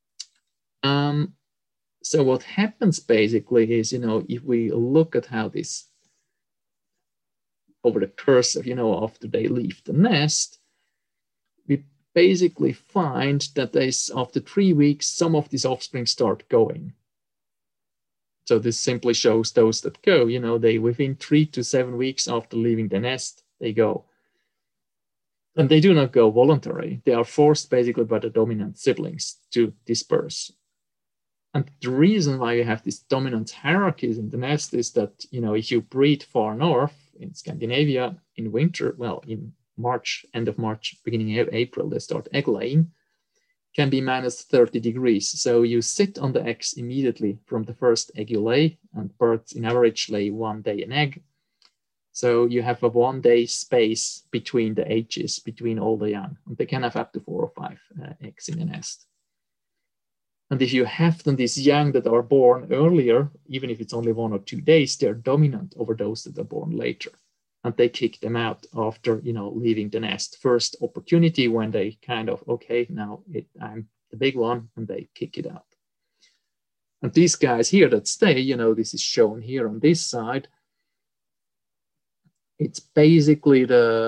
Speaker 1: So what happens basically is, you know, if we look at how this over the course of, you know, after they leave the nest, we basically find that after 3 weeks, some of these offspring start going. So this simply shows those that go, you know, they within 3 to 7 weeks after leaving the nest, they go. And they do not go voluntarily. They are forced basically by the dominant siblings to disperse. And the reason why you have these dominant hierarchies in the nest is that, you know, if you breed far north in Scandinavia in winter, well, in March, end of March, beginning of April, they start egg laying, can be minus 30 degrees. So you sit on the eggs immediately from the first egg you lay, and birds in average lay 1 day an egg. So you have a 1 day space between the ages, between all the young, and they can have up to 4 or 5 eggs in the nest. And if you have then these young that are born earlier, even if it's only 1 or 2 days, they're dominant over those that are born later. And they kick them out after, you know, leaving the nest. First opportunity when they kind of, okay, now I'm the big one, and they kick it out. And these guys here that stay, you know, this is shown here on this side. It's basically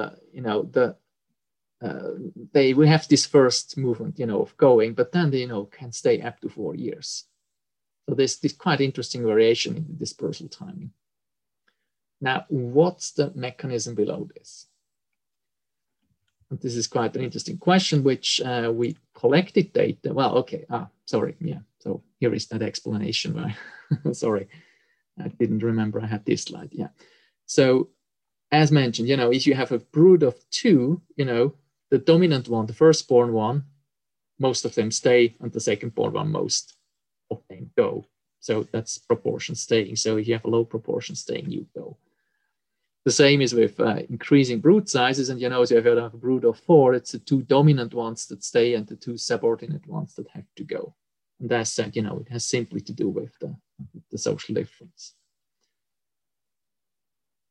Speaker 1: we have this first movement, you know, of going, but then they, you know, can stay up to 4 years. So there's this quite interesting variation in the dispersal timing. Now, what's the mechanism below this? And this is quite an interesting question, which we collected data. Well, okay, sorry, yeah. So here is that explanation. Right? Sorry, I didn't remember I had this slide. Yeah. So as mentioned, you know, if you have a brood of 2, you know, the dominant one, the firstborn one, most of them stay, and the secondborn one, most of them go. So that's proportion staying. So if you have a low proportion staying, you go. The same is with increasing brood sizes. And, you know, so if you have a brood of 4, it's the 2 dominant ones that stay and the 2 subordinate ones that have to go. And that's that, you know, it has simply to do with the social difference.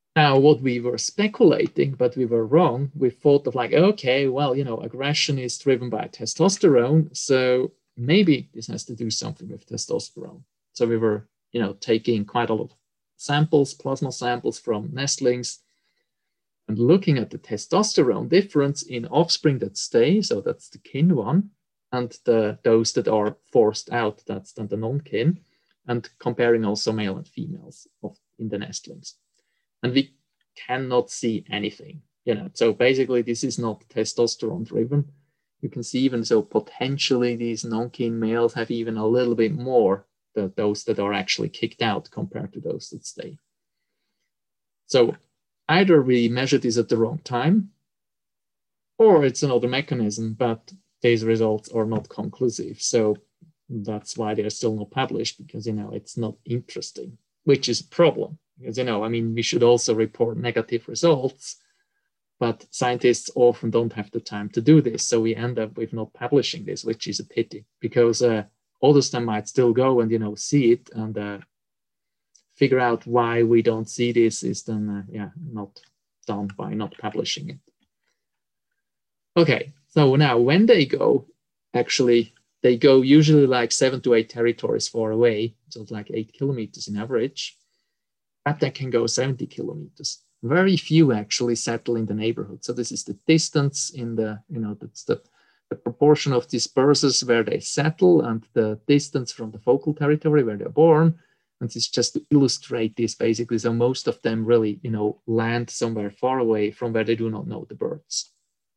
Speaker 1: Now, what we were speculating, but we were wrong, we thought of like, okay, well, aggression is driven by testosterone, so maybe this has to do something with testosterone. So we were, taking quite a lot of samples, plasma samples from nestlings, and looking at the testosterone difference in offspring that stay, so that's the kin one, and those that are forced out, that's then the non-kin, and comparing also male and females in the nestlings. And we cannot see anything, So basically, this is not testosterone driven. You can see even so potentially these non-kin males have even a little bit more than those that are actually kicked out compared to those that stay. So either we measure this at the wrong time, or it's another mechanism, but these results are not conclusive. So that's why they're still not published, because, it's not interesting, which is a problem. Because, we should also report negative results, but scientists often don't have the time to do this. So we end up with not publishing this, which is a pity, because others then might still go and, see it and figure out why we don't see this is then, not done by not publishing it. Okay, so now when they go, actually, they go usually like 7 to 8 territories far away, so it's like 8 kilometers in average. But they can go 70 kilometers. Very few actually settle in the neighborhood. So this is the distance in the, that's the proportion of dispersers where they settle and the distance from the focal territory where they're born. And this is just to illustrate this basically. So most of them really, land somewhere far away from where they do not know the birds.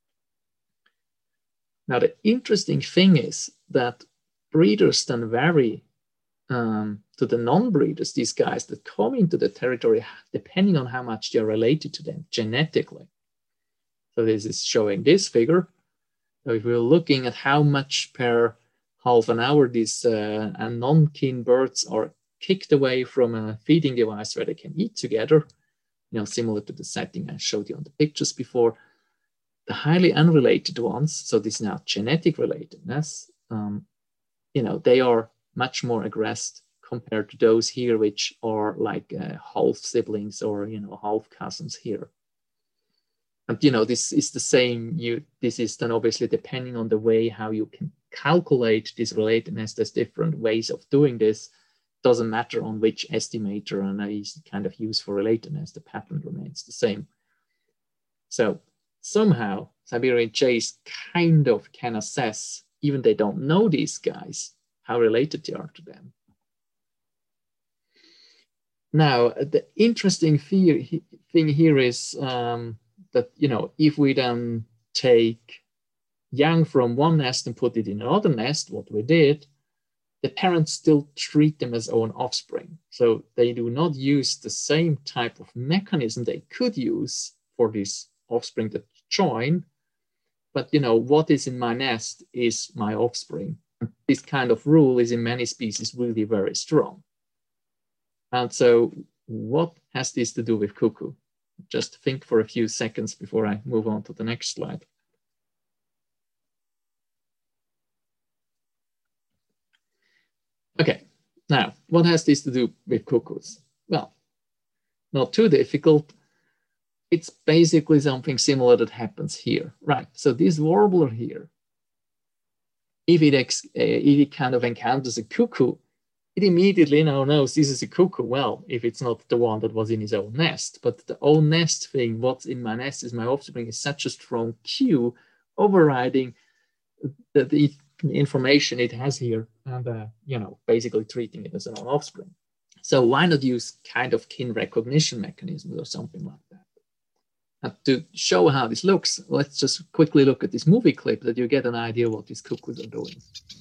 Speaker 1: Now, the interesting thing is that breeders then vary to the non-breeders, these guys that come into the territory, depending on how much they're related to them genetically. So this is showing this figure. So if we're looking at how much per half an hour these non-kin birds are kicked away from a feeding device where they can eat together, similar to the setting I showed you on the pictures before, the highly unrelated ones, so this is now genetic relatedness, they are much more aggressed compared to those here, which are like half siblings or, half cousins here. And, this is the same. This is then obviously depending on the way how you can calculate this relatedness. There's different ways of doing this. Doesn't matter on which estimator and I kind of use for relatedness, the pattern remains the same. So somehow Siberian jays kind of can assess, even they don't know these guys, how related they are to them. Now, the interesting thing here is that, if we then take young from one nest and put it in another nest, what we did, the parents still treat them as own offspring. So they do not use the same type of mechanism they could use for this offspring that join, but what is in my nest is my offspring. This kind of rule is in many species really very strong. And so what has this to do with cuckoo? Just think for a few seconds before I move on to the next slide. Okay, now what has this to do with cuckoos? Well, not too difficult. It's basically something similar that happens here, right? So this warbler here, if it kind of encounters a cuckoo, it immediately knows this is a cuckoo. Well, if it's not the one that was in his own nest, but the own nest thing, what's in my nest is my offspring, is such a strong cue overriding the information it has here and, basically treating it as an own offspring. So why not use kind of kin recognition mechanisms or something like that? And to show how this looks, let's just quickly look at this movie clip that you get an idea what these cuckoos are doing.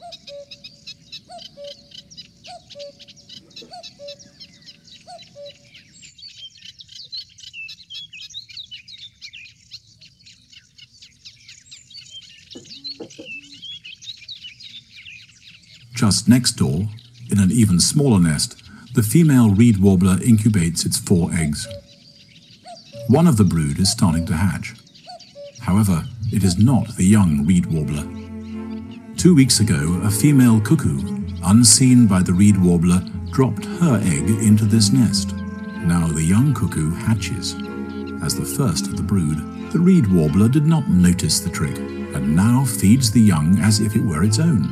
Speaker 2: Just next door, in an even smaller nest, the female reed warbler incubates its 4 eggs. One of the brood is starting to hatch. However, it is not the young reed warbler. 2 weeks ago, a female cuckoo, unseen by the reed warbler, dropped her egg into this nest. Now the young cuckoo hatches. As the first of the brood, the reed warbler did not notice the trick, and now feeds the young as if it were its own.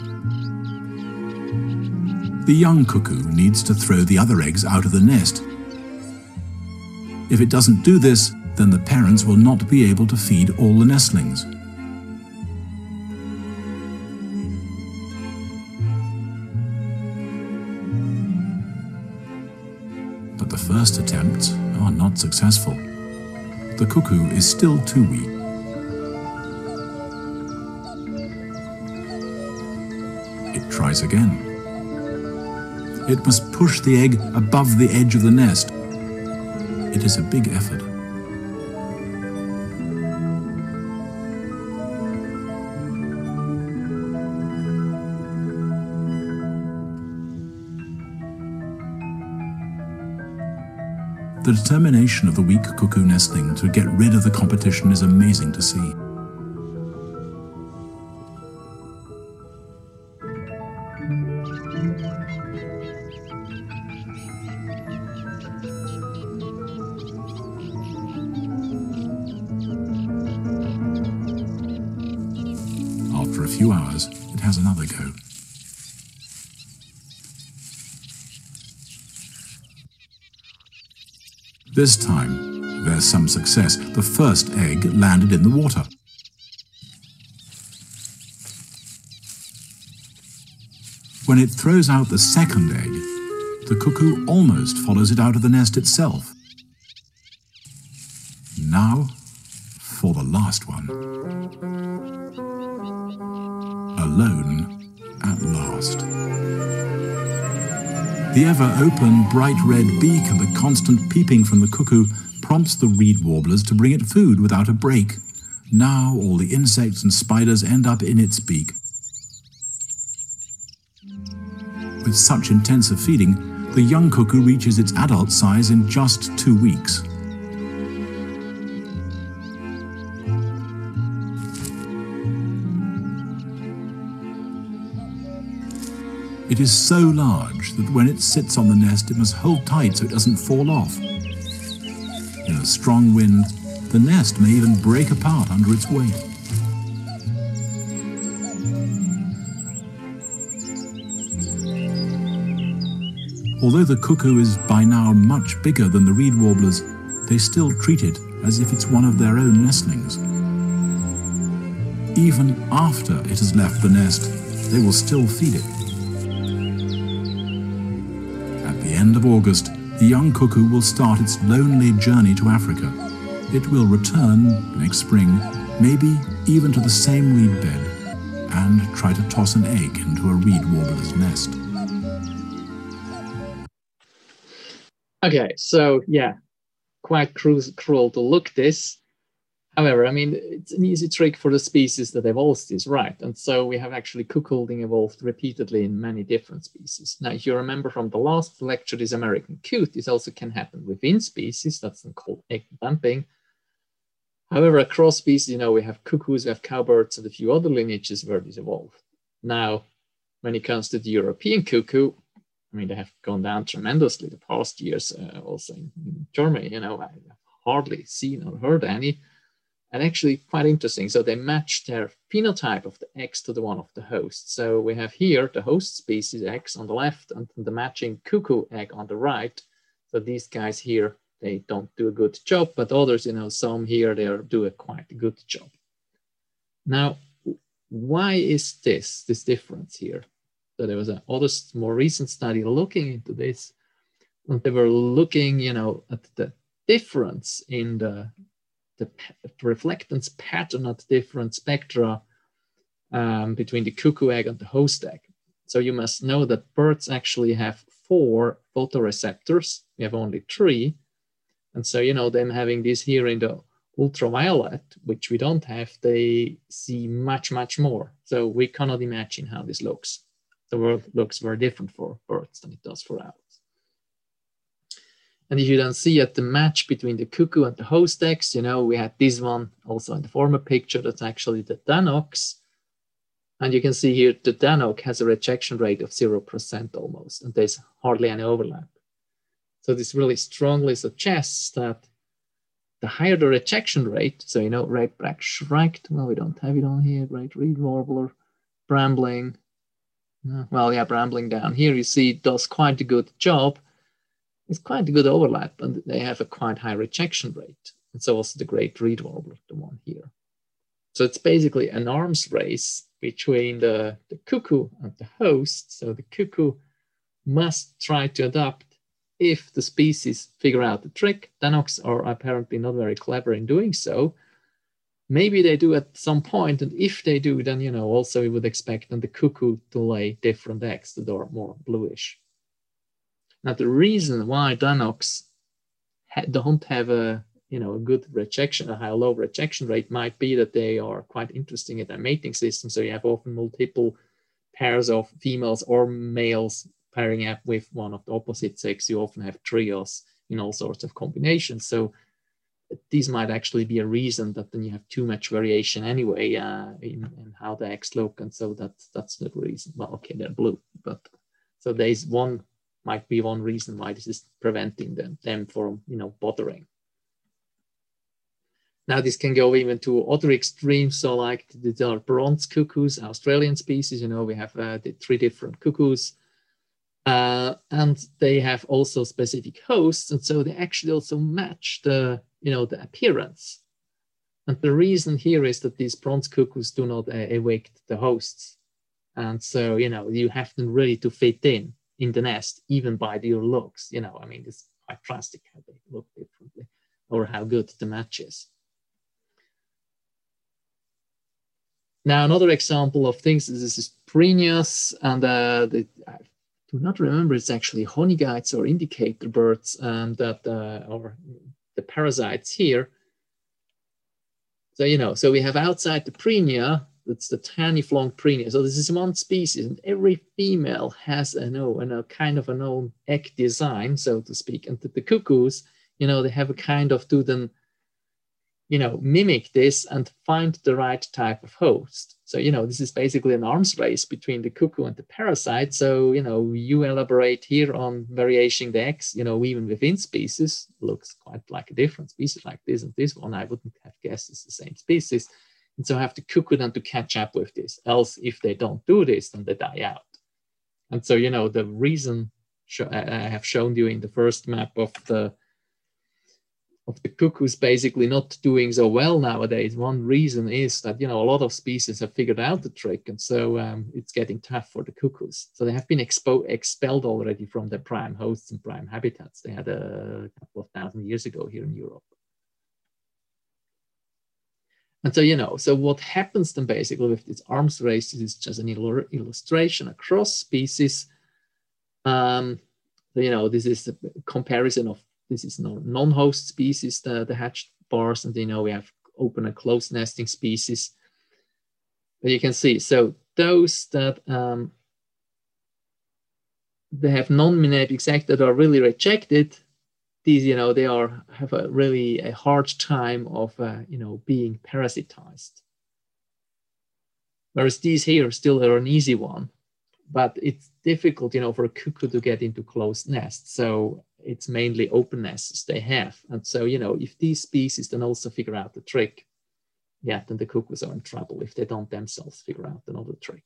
Speaker 2: The young cuckoo needs to throw the other eggs out of the nest. If it doesn't do this, then the parents will not be able to feed all the nestlings. But the first attempts are not successful. The cuckoo is still too weak. It tries again. It must push the egg above the edge of the nest. It is a big effort. The determination of the weak cuckoo nestling to get rid of the competition is amazing to see. After a few hours, it has another go. This time, there's some success. The first egg landed in the water. When it throws out the second egg, the cuckoo almost follows it out of the nest itself. Now, for the last one. Alone at last. The ever-open, bright red beak and the constant peeping from the cuckoo prompts the reed warblers to bring it food without a break. Now all the insects and spiders end up in its beak. With such intensive feeding, the young cuckoo reaches its adult size in just 2 weeks. It is so large that when it sits on the nest, it must hold tight so it doesn't fall off. In a strong wind, the nest may even break apart under its weight. Although the cuckoo is by now much bigger than the reed warblers, they still treat it as if it's one of their own nestlings. Even after it has left the nest, they will still feed it. At the end of August, the young cuckoo will start its lonely journey to Africa. It will return next spring, maybe even to the same reed bed, and try to toss an egg into a reed warbler's nest.
Speaker 1: Okay, so yeah, quite cruel to look this. However, I mean, it's an easy trick for the species that evolves this, right? And so we have actually cuckolding evolved repeatedly in many different species. Now, if you remember from the last lecture, this American coot, this also can happen within species. That's called egg dumping. However, across species, you know, we have cuckoos, we have cowbirds, and a few other lineages where this evolved. Now, when it comes to the European cuckoo, I mean, they have gone down tremendously the past years, also in Germany, you know, I've hardly seen or heard any. And actually quite interesting. So they match their phenotype of the eggs to the one of the host. So we have here the host species eggs on the left and the matching cuckoo egg on the right. So these guys here, they don't do a good job, but others, you know, some here, they do a quite good job. Now, why is this difference here? So there was another more recent study looking into this, and they were looking, you know, at the difference in the reflectance pattern at different spectra between the cuckoo egg and the host egg. So you must know that birds actually have 4 photoreceptors. We have only 3. And so, you know, them having this here in the ultraviolet, which we don't have, they see much, much more. So we cannot imagine how this looks. The world looks very different for birds than it does for owls. And if you then see at the match between the cuckoo and the host eggs, you know, we had this one also in the former picture, that's actually the Danox. And you can see here the Danox has a rejection rate of 0% almost, and there's hardly any overlap. So this really strongly suggests that the higher the rejection rate, so red-back shrike, well, we don't have it on here, great reed warbler, brambling, well, yeah, brambling down here, you see it does quite a good job. It's quite a good overlap, and they have a quite high rejection rate. And so also the great reed warbler, the one here. So it's basically an arms race between the cuckoo and the host. So the cuckoo must try to adapt if the species figure out the trick. Danoks are apparently not very clever in doing so. Maybe they do at some point, and if they do, then also we would expect the cuckoo to lay different eggs that are more bluish. Now the reason why Danoks don't have a good rejection, a low rejection rate, might be that they are quite interesting in their mating system. So you have often multiple pairs of females or males pairing up with one of the opposite sex. You often have trios in all sorts of combinations. So these might actually be a reason that then you have too much variation anyway in how the eggs look. And so that's the reason. Well, okay, they're blue, but so might be one reason why this is preventing them from bothering. Now this can go even to other extremes. So like there are bronze cuckoos, Australian species. We have the 3 different cuckoos, and they have also specific hosts, and so they actually also match the the appearance. And the reason here is that these bronze cuckoos do not evict the hosts, and so you have them really to fit in the nest, even by their looks. I mean, it's quite drastic how they look differently, or how good the match is. Now, another example of things, this is Prineus, and I do not remember, it's actually honeyguides or indicator birds, and that are the parasites here. So, so we have outside the Prenia, that's the taniflong Prenia. So this is one species, and every female has a kind of an own egg design, so to speak. And the cuckoos, they have a kind of do them, mimic this and find the right type of host. So, this is basically an arms race between the cuckoo and the parasite. So, you elaborate here on variation the eggs, even within species, looks quite like a different species like this and this one. I wouldn't have guessed it's the same species. And so I have the cuckoo then to catch up with this. Else, if they don't do this, then they die out. And so, the reason I have shown you in the first map of the cuckoos basically not doing so well nowadays, one reason is that, a lot of species have figured out the trick. And so it's getting tough for the cuckoos. So they have been expelled already from their prime hosts and prime habitats. They had a couple of thousand years ago here in Europe. And so, so what happens then basically with this arms race is just an illustration across species. This is a comparison of, this is non-host species, the hatched bars, and we have open and closed nesting species. But you can see, so those that they have non-mimetic eggs that are really rejected, these, they have a hard time of, being parasitized. Whereas these here still are an easy one, but it's difficult, for a cuckoo to get into closed nests. So it's mainly open nests they have. And so, if these species then also figure out the trick, then the cuckoos are in trouble if they don't themselves figure out another trick.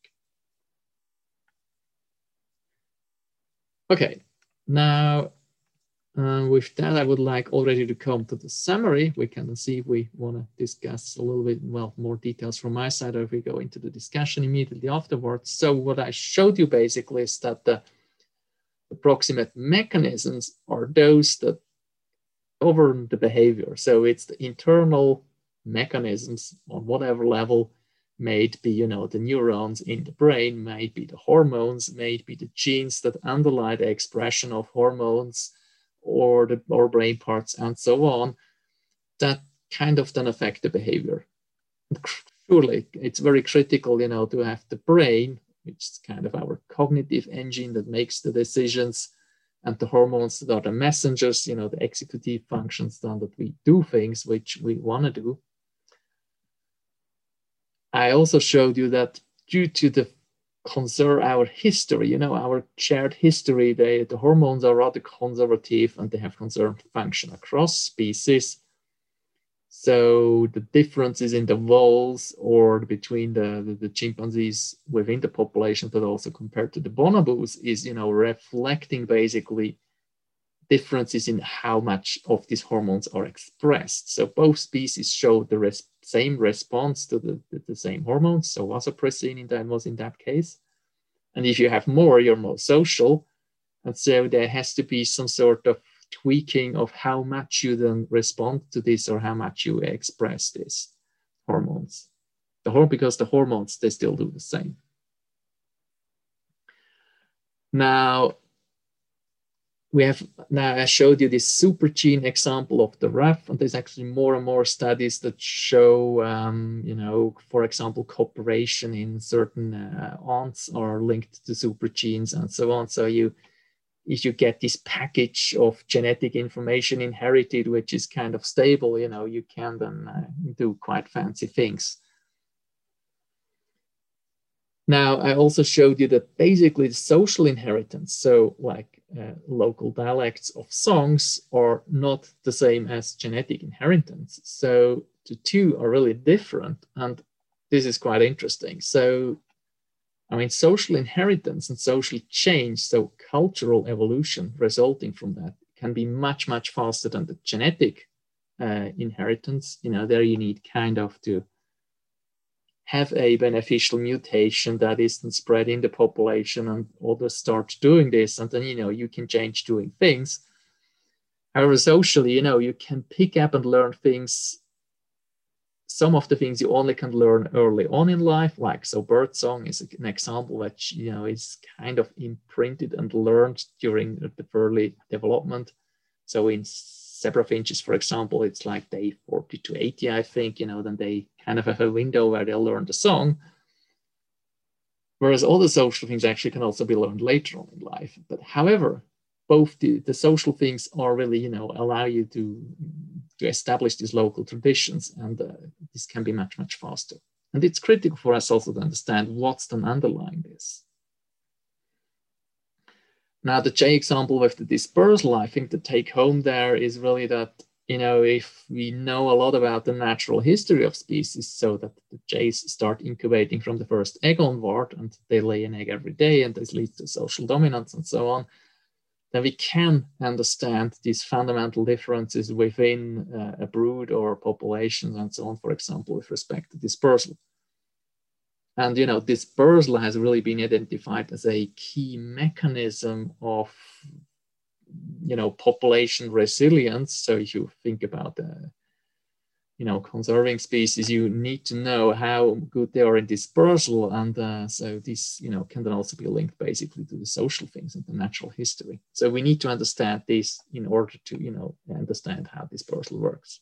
Speaker 1: Okay, now with that, I would like already to come to the summary. We can see if we want to discuss a little bit, more details from my side, or if we go into the discussion immediately afterwards. So what I showed you basically is that the proximate mechanisms are those that govern the behavior. So it's the internal mechanisms on whatever level, may it be, the neurons in the brain, may it be the hormones, may it be the genes that underlie the expression of hormones, or brain parts, and so on, that kind of then affect the behavior. Surely it's very critical, to have the brain, which is kind of our cognitive engine that makes the decisions, and the hormones that are the messengers, the executive functions, then that we do things which we want to do. I also showed you that due to the conserve our history, you know, our shared history. The hormones are rather conservative and they have conserved function across species. So the differences in the voles or between the chimpanzees within the population, but also compared to the bonobos, is, you know, reflecting basically differences in how much of these hormones are expressed. So both species show the same response to the same hormones. So vasopressin was in that case. And if you have more, you're more social. And so there has to be some sort of tweaking of how much you then respond to this or how much you express these hormones. Because the hormones, they still do the same. Now I showed you this supergene example of the ref, and there's actually more and more studies that show, you know, for example, cooperation in certain aunts are linked to supergenes and so on. So if you get this package of genetic information inherited, which is kind of stable, you know, you can then do quite fancy things. Now, I also showed you that basically the social inheritance, so like local dialects of songs, are not the same as genetic inheritance. So the two are really different, and this is quite interesting. So, I mean, social inheritance and social change, so cultural evolution resulting from that, can be much, much faster than the genetic inheritance. You know, there you need kind of to have a beneficial mutation that isn't spread in the population and others start doing this. And then, you know, you can change doing things. However, socially, you know, you can pick up and learn things. Some of the things you only can learn early on in life, like, so birdsong is an example that, you know, is kind of imprinted and learned during the early development. So in zebra finches, for example, it's like day 40 to 80, I think, you know, then they kind of have a window where they'll learn the song. Whereas all the social things actually can also be learned later on in life. But however, both the social things are really, you know, allow you to establish these local traditions, and this can be much, much faster. And it's critical for us also to understand what's then underlying this. Now, the J example with the dispersal, I think the take home there is really that, you know, if we know a lot about the natural history of species, so that the Jays start incubating from the first egg onward and they lay an egg every day and this leads to social dominance and so on, then we can understand these fundamental differences within a brood or populations and so on, for example, with respect to dispersal. And, you know, dispersal has really been identified as a key mechanism of, you know, population resilience. So if you think about, you know, conserving species, you need to know how good they are in dispersal. And so this, you know, can then also be linked basically to the social things and the natural history. So we need to understand this in order to, you know, understand how dispersal works.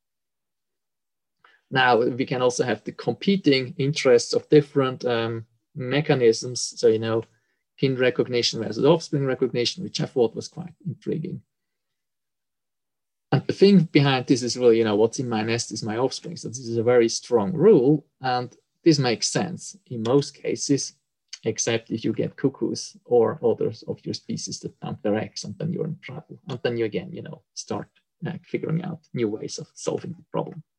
Speaker 1: Now, we can also have the competing interests of different mechanisms. So, you know, kin recognition versus offspring recognition, which I thought was quite intriguing. And the thing behind this is really, you know, what's in my nest is my offspring. So this is a very strong rule. And this makes sense in most cases, except if you get cuckoos or others of your species that dump their eggs, and then you're in trouble. And then you again, you know, start figuring out new ways of solving the problem.